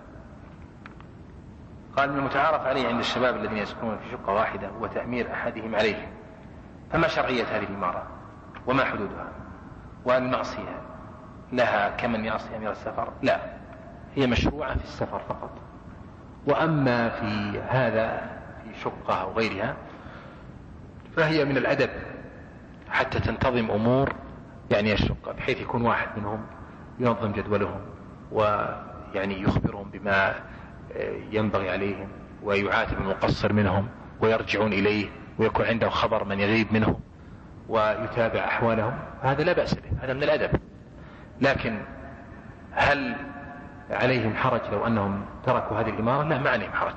قال من المتعارف عليه عند الشباب الذين يسكنون في شقة واحدة هو تأمير أحدهم عليه، فما شرعية هذه الإمارة وما حدودها؟ والمعصية لها كمن يعصي أمير السفر؟ لا، هي مشروعة في السفر فقط. وأما في هذا في شقة أو غيرها فهي من الأدب حتى تنتظم أمور يعني الشقة، بحيث يكون واحد منهم ينظم جدولهم ويعني يخبرهم بما ينبغي عليهم ويعاتب المقصر منهم ويرجعون إليه، ويكون عنده خبر من يغيب منهم ويتابع أحوالهم. هذا لا بأس به، هذا من الأدب. لكن هل عليهم حرج لو أنهم تركوا هذه الإمارة؟ لا، ما عليهم حرج،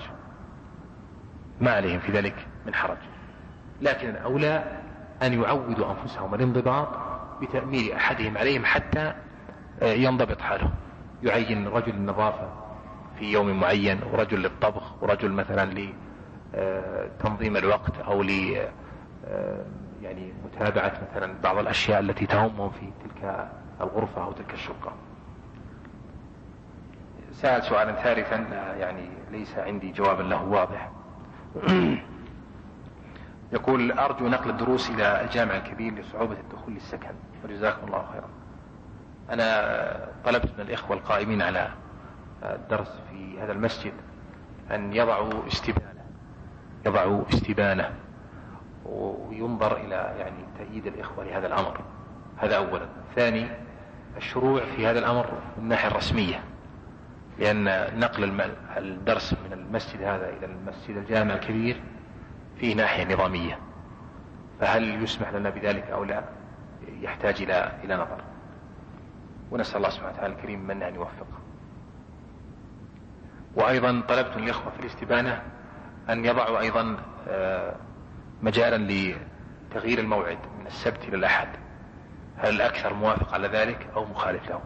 ما عليهم في ذلك من حرج. لكن الأولى أن يعودوا أنفسهم الانضباط بتأمير أحدهم عليهم حتى ينضبط حاله. يعين رجل النظافة في يوم معين، ورجل للطبخ، ورجل مثلا لتنظيم الوقت أو ل يعني متابعة مثلا بعض الأشياء التي تهمهم في تلك الغرفة أو تلك الشقة. سأل سؤالا ثالثا يعني ليس عندي جوابا له واضح. يقول أرجو نقل الدروس إلى الجامع الكبير لصعوبة الدخول للسكن، وجزاكم الله خيرا. أنا طلبت من الإخوة القائمين على الدرس في هذا المسجد أن يضعوا استبانة يضعوا استبانة وينظر إلى يعني تأييد الإخوة لهذا الأمر. هذا أولا. ثاني، الشروع في هذا الأمر من الناحية الرسمية، لأن نقل الدرس من المسجد هذا إلى المسجد الجامع الكبير فيه ناحية نظامية، فهل يسمح لنا بذلك أو لا يحتاج إلى إلى نظر، ونسأل الله سبحانه وتعالى الكريم من أن يوفقه. وأيضا طلبت من الإخوة في الاستبانة أن يضعوا أيضا مجالا لتغيير الموعد من السبت إلى الأحد، هل الأكثر موافق على ذلك أو مخالف له؟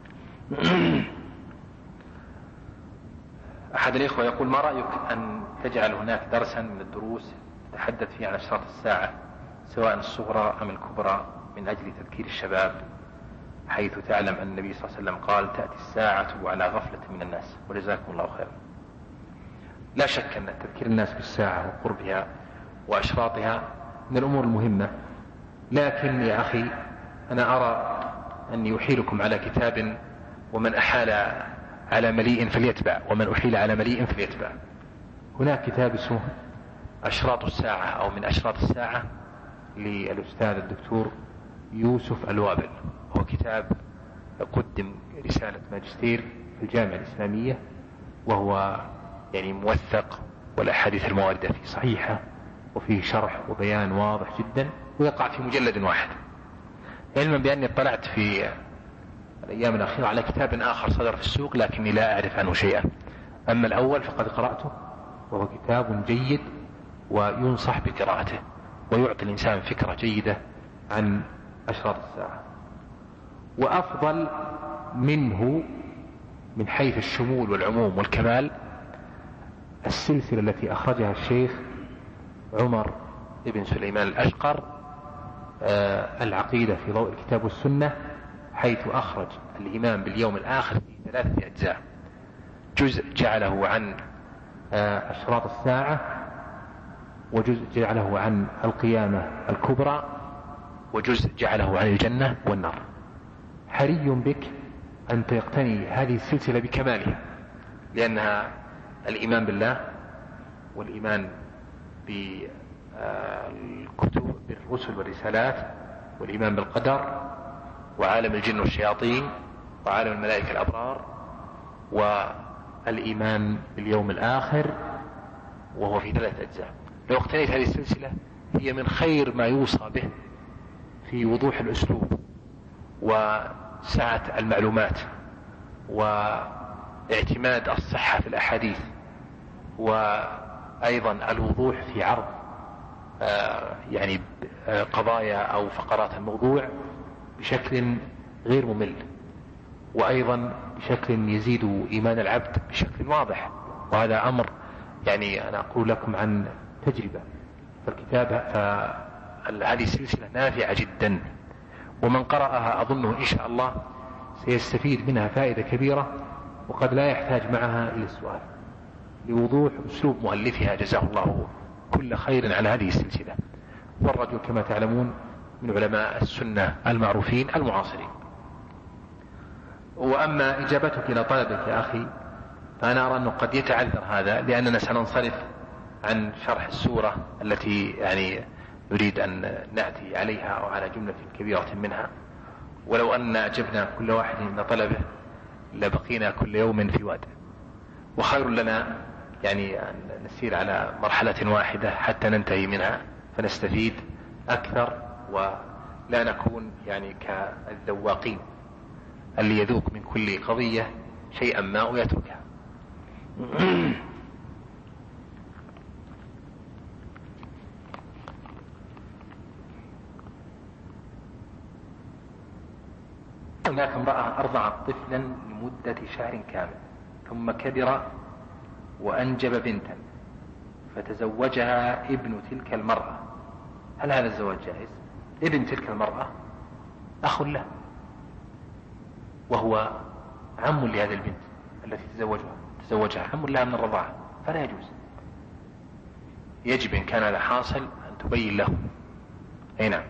أحد الإخوة يقول ما رأيك أن تجعل هناك درسا من الدروس تتحدث فيه عن أشراط الساعة سواء الصغرى أم الكبرى من أجل تذكير الشباب، حيث تعلم أن النبي صلى الله عليه وسلم قال تأتي الساعة على غفلة من الناس، وجزاكم الله خيرا. لا شك أن تذكير الناس بالساعة وقربها وأشراطها من الأمور المهمة، لكن يا أخي أنا أرى أن يحيلكم على كتاب ومن أحال على مليء فليتبع ومن أحيل على مليء فليتبع. هناك كتاب اسمه أشراط الساعة أو من أشراط الساعة للأستاذ الدكتور يوسف الوابل، هو كتاب قدم رسالة ماجستير في الجامعة الإسلامية، وهو يعني موثق والأحاديث المواردة فيه صحيحة وفيه شرح وبيان واضح جدا، ويقع في مجلد واحد. علما بأني اطلعت في الأيام الأخيرة على كتاب آخر صدر في السوق لكني لا أعرف عنه شيئا. أما الأول فقد قرأته وهو كتاب جيد وينصح بقراءته، ويعطي الإنسان فكرة جيدة عن أشراط الساعة. وأفضل منه من حيث الشمول والعموم والكمال السلسلة التي أخرجها الشيخ عمر بن سليمان الأشقر، آه العقيدة في ضوء الكتاب والسنة، حيث أخرج الإيمان باليوم الآخر في ثلاثة أجزاء. جزء جعله عن آه أشراط الساعة، وجزء جعله عن القيامة الكبرى، وجزء جعله عن الجنة والنار. حري بك أن تقتني هذه السلسلة بكمالها، لأنها الإيمان بالله، والإيمان بالكتب بالرسل والرسالات، والإيمان بالقدر، وعالم الجن والشياطين، وعالم الملائكة الأبرار، والإيمان باليوم الآخر، وهو في ثلاث أجزاء. لو اقتنيت هذه السلسلة هي من خير ما يوصى به في وضوح الأسلوب وسعة المعلومات واعتماد الصحة في الأحاديث، وأيضا الوضوح في عرض آه يعني آه قضايا أو فقرات الموضوع بشكل غير ممل، وأيضا بشكل يزيد إيمان العبد بشكل واضح. وهذا أمر يعني أنا أقول لكم عن تجربة. فالكتاب فهذه السلسلة نافعة جدا، ومن قرأها أظنه إن شاء الله سيستفيد منها فائدة كبيرة، وقد لا يحتاج معها إلى السؤال، لوضوح أسلوب مؤلفها جزاه الله كل خير على هذه السلسلة. والرجل كما تعلمون من علماء السنة المعروفين المعاصرين. وأما إجابتك إلى طلبك يا أخي، فأنا أرى أنه قد يتعذر هذا، لأننا سننصرف عن شرح السورة التي يعني نريد أن نأتي عليها أو على جملة كبيرة منها. ولو أن أجبنا كل واحد من طلبه لبقينا كل يوم في واد، وخير لنا يعني أن نسير على مرحلة واحدة حتى ننتهي منها فنستفيد أكثر، ولا نكون يعني كالذواقين اللي يذوق من كل قضية شيئا ما ويتركها. هناك امرأة أرضعت طفلا لمدة شهر كامل، ثم كبر وأنجب بنتا، فتزوجها ابن تلك المرأة. هل هذا الزواج جائز؟ ابن تلك المرأة أخ له، وهو عم لهذه البنت التي تزوجها تزوجها عم لها من الرضاعة، فلا يجوز. يجب إن كان هذا حاصل أن تبين له. أي نعم.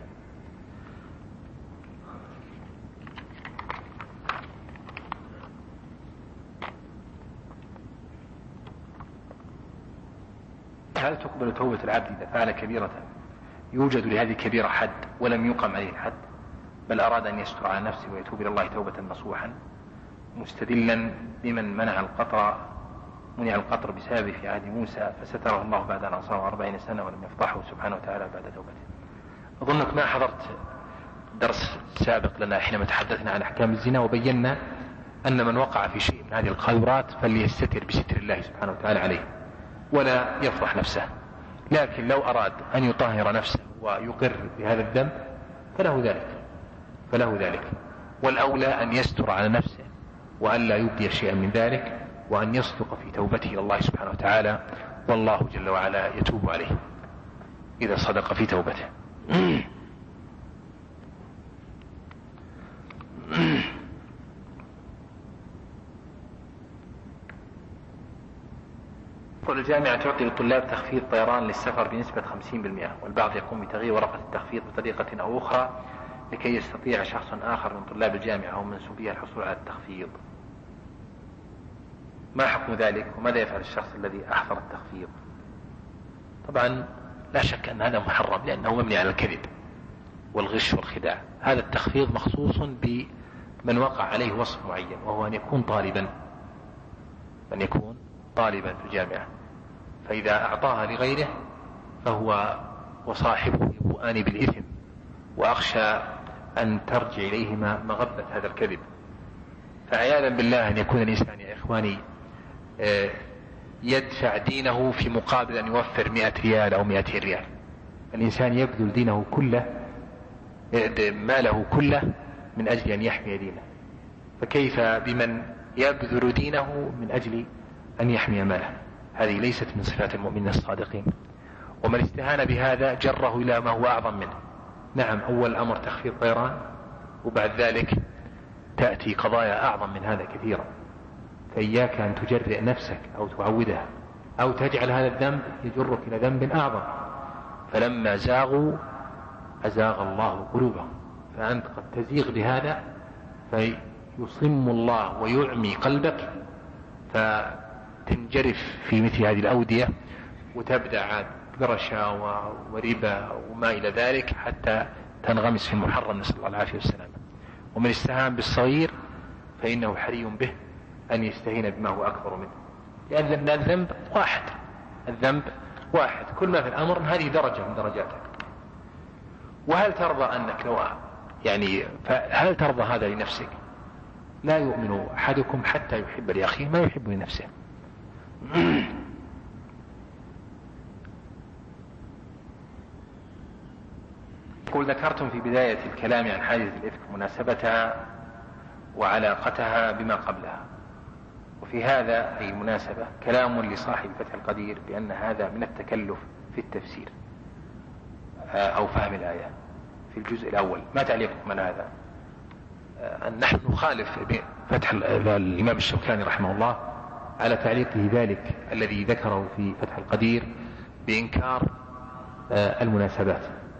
هل تقبل توبة العبد إذا فعل كبيرة يوجد لهذه الكبيرة حد ولم يقم عليه الحد، بل أراد أن يستر على نفسه ويتوب إلى الله توبة نصوحا، مستدلا بمن منع القطر منع القطر بسببه في عهد موسى فستره الله بعد أن عصاه أربعين سنة ولم يفضحه سبحانه وتعالى بعد توبته؟ أظنك ما حضرت درس سابق لنا حينما تحدثنا عن أحكام الزنا، وبينا أن من وقع في شيء من هذه القاذورات فليستتر بستر الله سبحانه وتعالى عليه ولا يفضح نفسه. لكن لو أراد أن يطهر نفسه ويقر بهذا الذنب فله ذلك فله ذلك والأولى أن يستر على نفسه وأن لا يبدي شيئا من ذلك، وأن يصدق في توبته إلى الله سبحانه وتعالى، والله جل وعلا يتوب عليه إذا صدق في توبته. والجامعة تعطي للطلاب تخفيض طيران للسفر بنسبة خمسين بالمئة، والبعض يقوم بتغيير ورقة التخفيض بطريقة أو أخرى لكي يستطيع شخص آخر من طلاب الجامعة أو منسوبيها الحصول على التخفيض. ما حكم ذلك، وماذا يفعل الشخص الذي أحضر التخفيض؟ طبعا لا شك أن هذا محرم، لأنه مبني على الكذب والغش والخداع. هذا التخفيض مخصوص بمن وقع عليه وصف معين، وهو أن يكون طالبا من يكون طالبا في الجامعة، فإذا أعطاها لغيره فهو وصاحبه يبوءان بالإثم، وأخشى أن ترجع إليهما مغبة هذا الكذب. فعياذا بالله أن يكون الإنسان يا إخواني يدفع دينه في مقابل أن يوفر مئة ريال أو مئتين ريال. الإنسان يبذل دينه كله، ماله كله من أجل أن يحمي دينه، فكيف بمن يبذل دينه من أجل أن يحمي ماله؟ هذه ليست من صفات المؤمنين الصادقين. ومن استهان بهذا جره إلى ما هو أعظم منه. نعم، أول أمر تخفيض طيران، وبعد ذلك تأتي قضايا أعظم من هذا كثيرا. فإياك أن تجرئ نفسك أو تعودها أو تجعل هذا الذنب يجرك إلى ذنب أعظم. فلما زاغوا أزاغ الله قلوبهم، فأنت قد تزيغ بهذا فيصم الله ويعمي قلبك، فتنجرف في مثل هذه الأودية وتبدأ عاد قرشة وربا وما إلى ذلك حتى تنغمس في المحرم، نسأل الله العافية والسلامة. ومن استهان بالصغير فإنه حري به أن يستهين بما هو أكبر منه، لأن الذنب واحد، الذنب واحد، كل ما في الأمر هذه درجة من درجاتك. وهل ترضى أنك لو يعني هل ترضى هذا لنفسك؟ لا يؤمن أحدكم حتى يحب لأخيه ما يحب لنفسه. يقول ذكرتم في بداية الكلام عن حادثة الإفك مناسبتها وعلاقتها بما قبلها، وفي هذا أي المناسبة كلام لصاحب فتح القدير بأن هذا من التكلف في التفسير أو فهم الآية في الجزء الأول. ما تعليقكم من هذا؟ أن نحن نخالف فتح الإمام الشوكاني رحمه الله على تعليقه ذلك الذي ذكره في فتح القدير بإنكار المناسبات.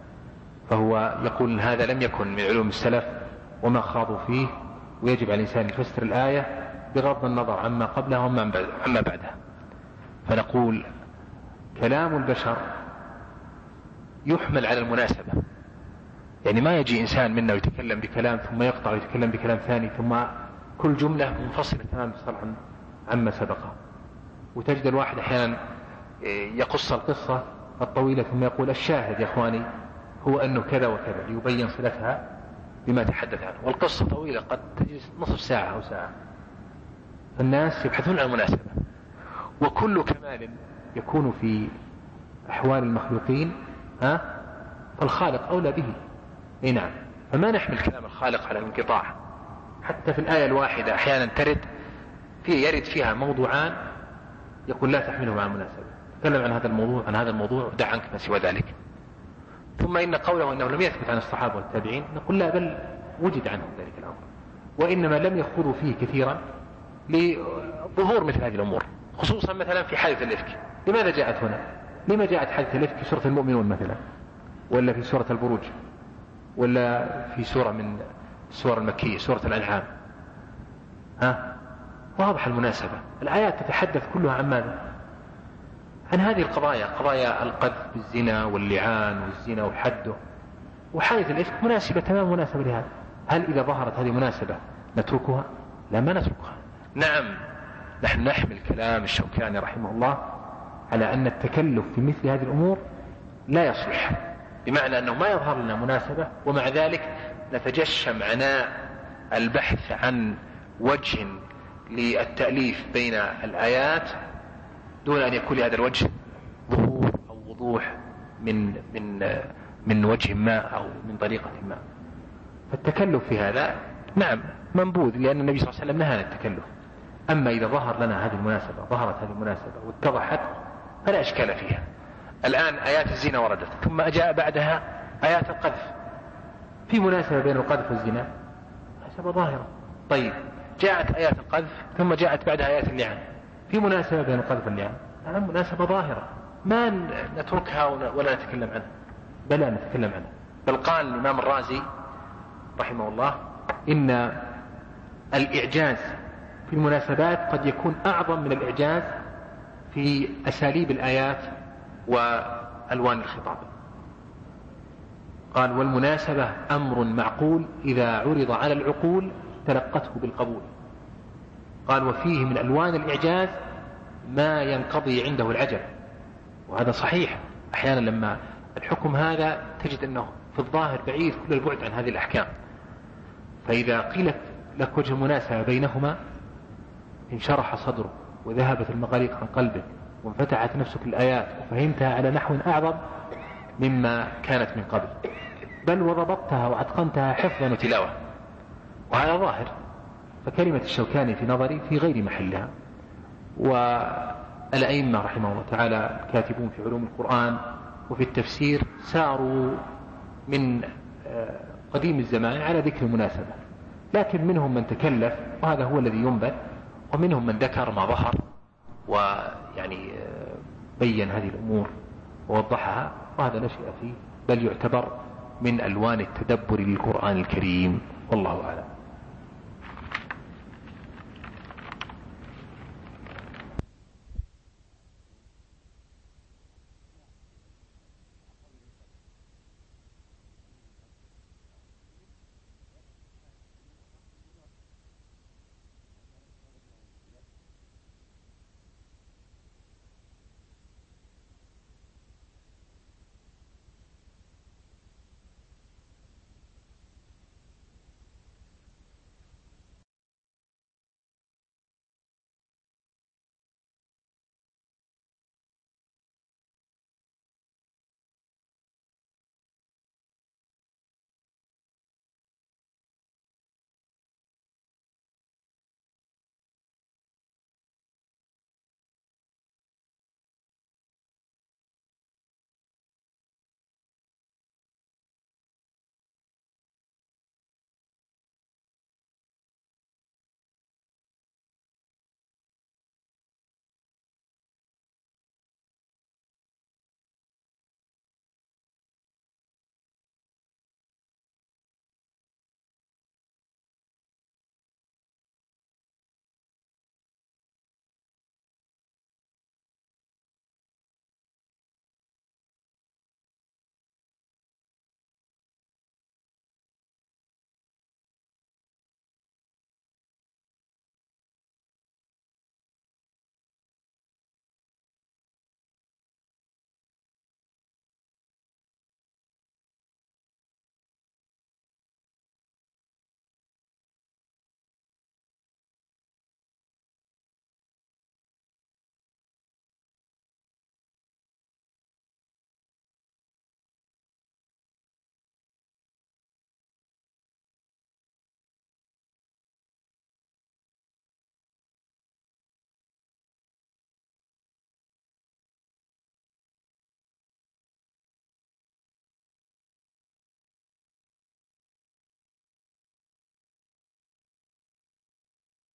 فهو يقول إن هذا لم يكن من علوم السلف وما خاضوا فيه، ويجب على الإنسان يفسر الآية بغض النظر عما قبلها وعما بعدها. فنقول كلام البشر يحمل على المناسبة، يعني ما يجي إنسان منا ويتكلم بكلام ثم يقطع ويتكلم بكلام ثاني ثم كل جملة منفصلة تماما عن عما سبقه. وتجد الواحد أحيانا يقص القصة الطويلة ثم يقول الشاهد يا إخواني هو أنه كذا وكذا ليبين صلتها بما تحدث عنه، والقصة طويلة قد تجلس نصف ساعة أو ساعة. فالناس يبحثون عن المناسبة، وكل كمال يكون في أحوال المخلوقين ها فالخالق أولى به. إيه نعم، فما نحمل كلام الخالق على الانقطاع. حتى في الآية الواحدة أحيانا ترد في يرد فيها موضوعان يقول لا تحمله مع المناسبة، تكلم عن هذا الموضوع عن هذا الموضوع ودع عنك ما سوى ذلك. ثم إن قوله إنه لم يثبت عن الصحابة والتابعين نقول لا، بل وجد عنهم ذلك الأمر، وإنما لم يخوضوا فيه كثيرا لظهور مثل هذه الأمور، خصوصا مثلا في حادث الإفك. لماذا جاءت هنا؟ لما جاءت حادث الإفك في سورة المؤمنون مثلا، ولا في سورة البروج، ولا في سورة من السور المكية سورة الأنعام؟ ها واضح المناسبة. الآيات تتحدث كلها عن ماذا؟ عن هذه القضايا، قضايا القذف بالزنا واللعان والزنا وحده. وحادث الإفك مناسبة تمام مناسبة لهذا. هل إذا ظهرت هذه مناسبة نتركها؟ لا، ما نتركها. نعم، نحن نحمل كلام الشوكاني رحمه الله على أن التكلف في مثل هذه الأمور لا يصلح، بمعنى أنه ما يظهر لنا مناسبة ومع ذلك نتجشم عناء البحث عن وجه للتأليف بين الآيات دون أن يكون لهذا الوجه ظهور أو وضوح من من من وجه ما أو من طريقة ما. فالتكلف في هذا نعم منبوذ، لأن النبي صلى الله عليه وسلم نهى عن التكلف. أما إذا ظهر لنا هذه المناسبة، ظهرت هذه المناسبة واتضحت فلا إشكال فيها. الآن آيات الزنا وردت، ثم جاء بعدها آيات القذف، في مناسبة بين القذف والزنا؟ مناسبة ظاهرة. طيب جاءت آيات القذف ثم جاءت بعدها آيات اللعان، في مناسبة بين القذف واللعان؟ نعم مناسبة ظاهرة، ما نتركها ولا نتكلم عنها، بل نتكلم عنها. بل قال الإمام الرازي رحمه الله إن الإعجاز في المناسبات قد يكون أعظم من الإعجاز في أساليب الآيات وألوان الخطاب. قال والمناسبة أمر معقول إذا عرض على العقول تلقته بالقبول. قال وفيه من ألوان الإعجاز ما ينقضي عنده العجب، وهذا صحيح. أحيانا لما الحكم هذا تجد أنه في الظاهر بعيد كل البعد عن هذه الأحكام، فإذا قيلت لك وجه المناسبة بينهما انشرح صدرك وذهبت المغاليق عن قلبك وانفتحت نفسك الآيات وفهمتها على نحو أعظم مما كانت من قبل، بل وضبطتها وأتقنتها حفظا وتلاوة، وهذا ظاهر. فكلمة الشوكاني في نظري في غير محلها. والأئمة رحمه الله تعالى كاتبون في علوم القرآن وفي التفسير ساروا من قديم الزمان على ذكر المناسبة، لكن منهم من تكلف وهذا هو الذي ينبذ، ومنهم من ذكر ما ظهر ويعني بين هذه الأمور ووضحها، وهذا لا شيء فيه، بل يعتبر من ألوان التدبر للقرآن الكريم، والله أعلم.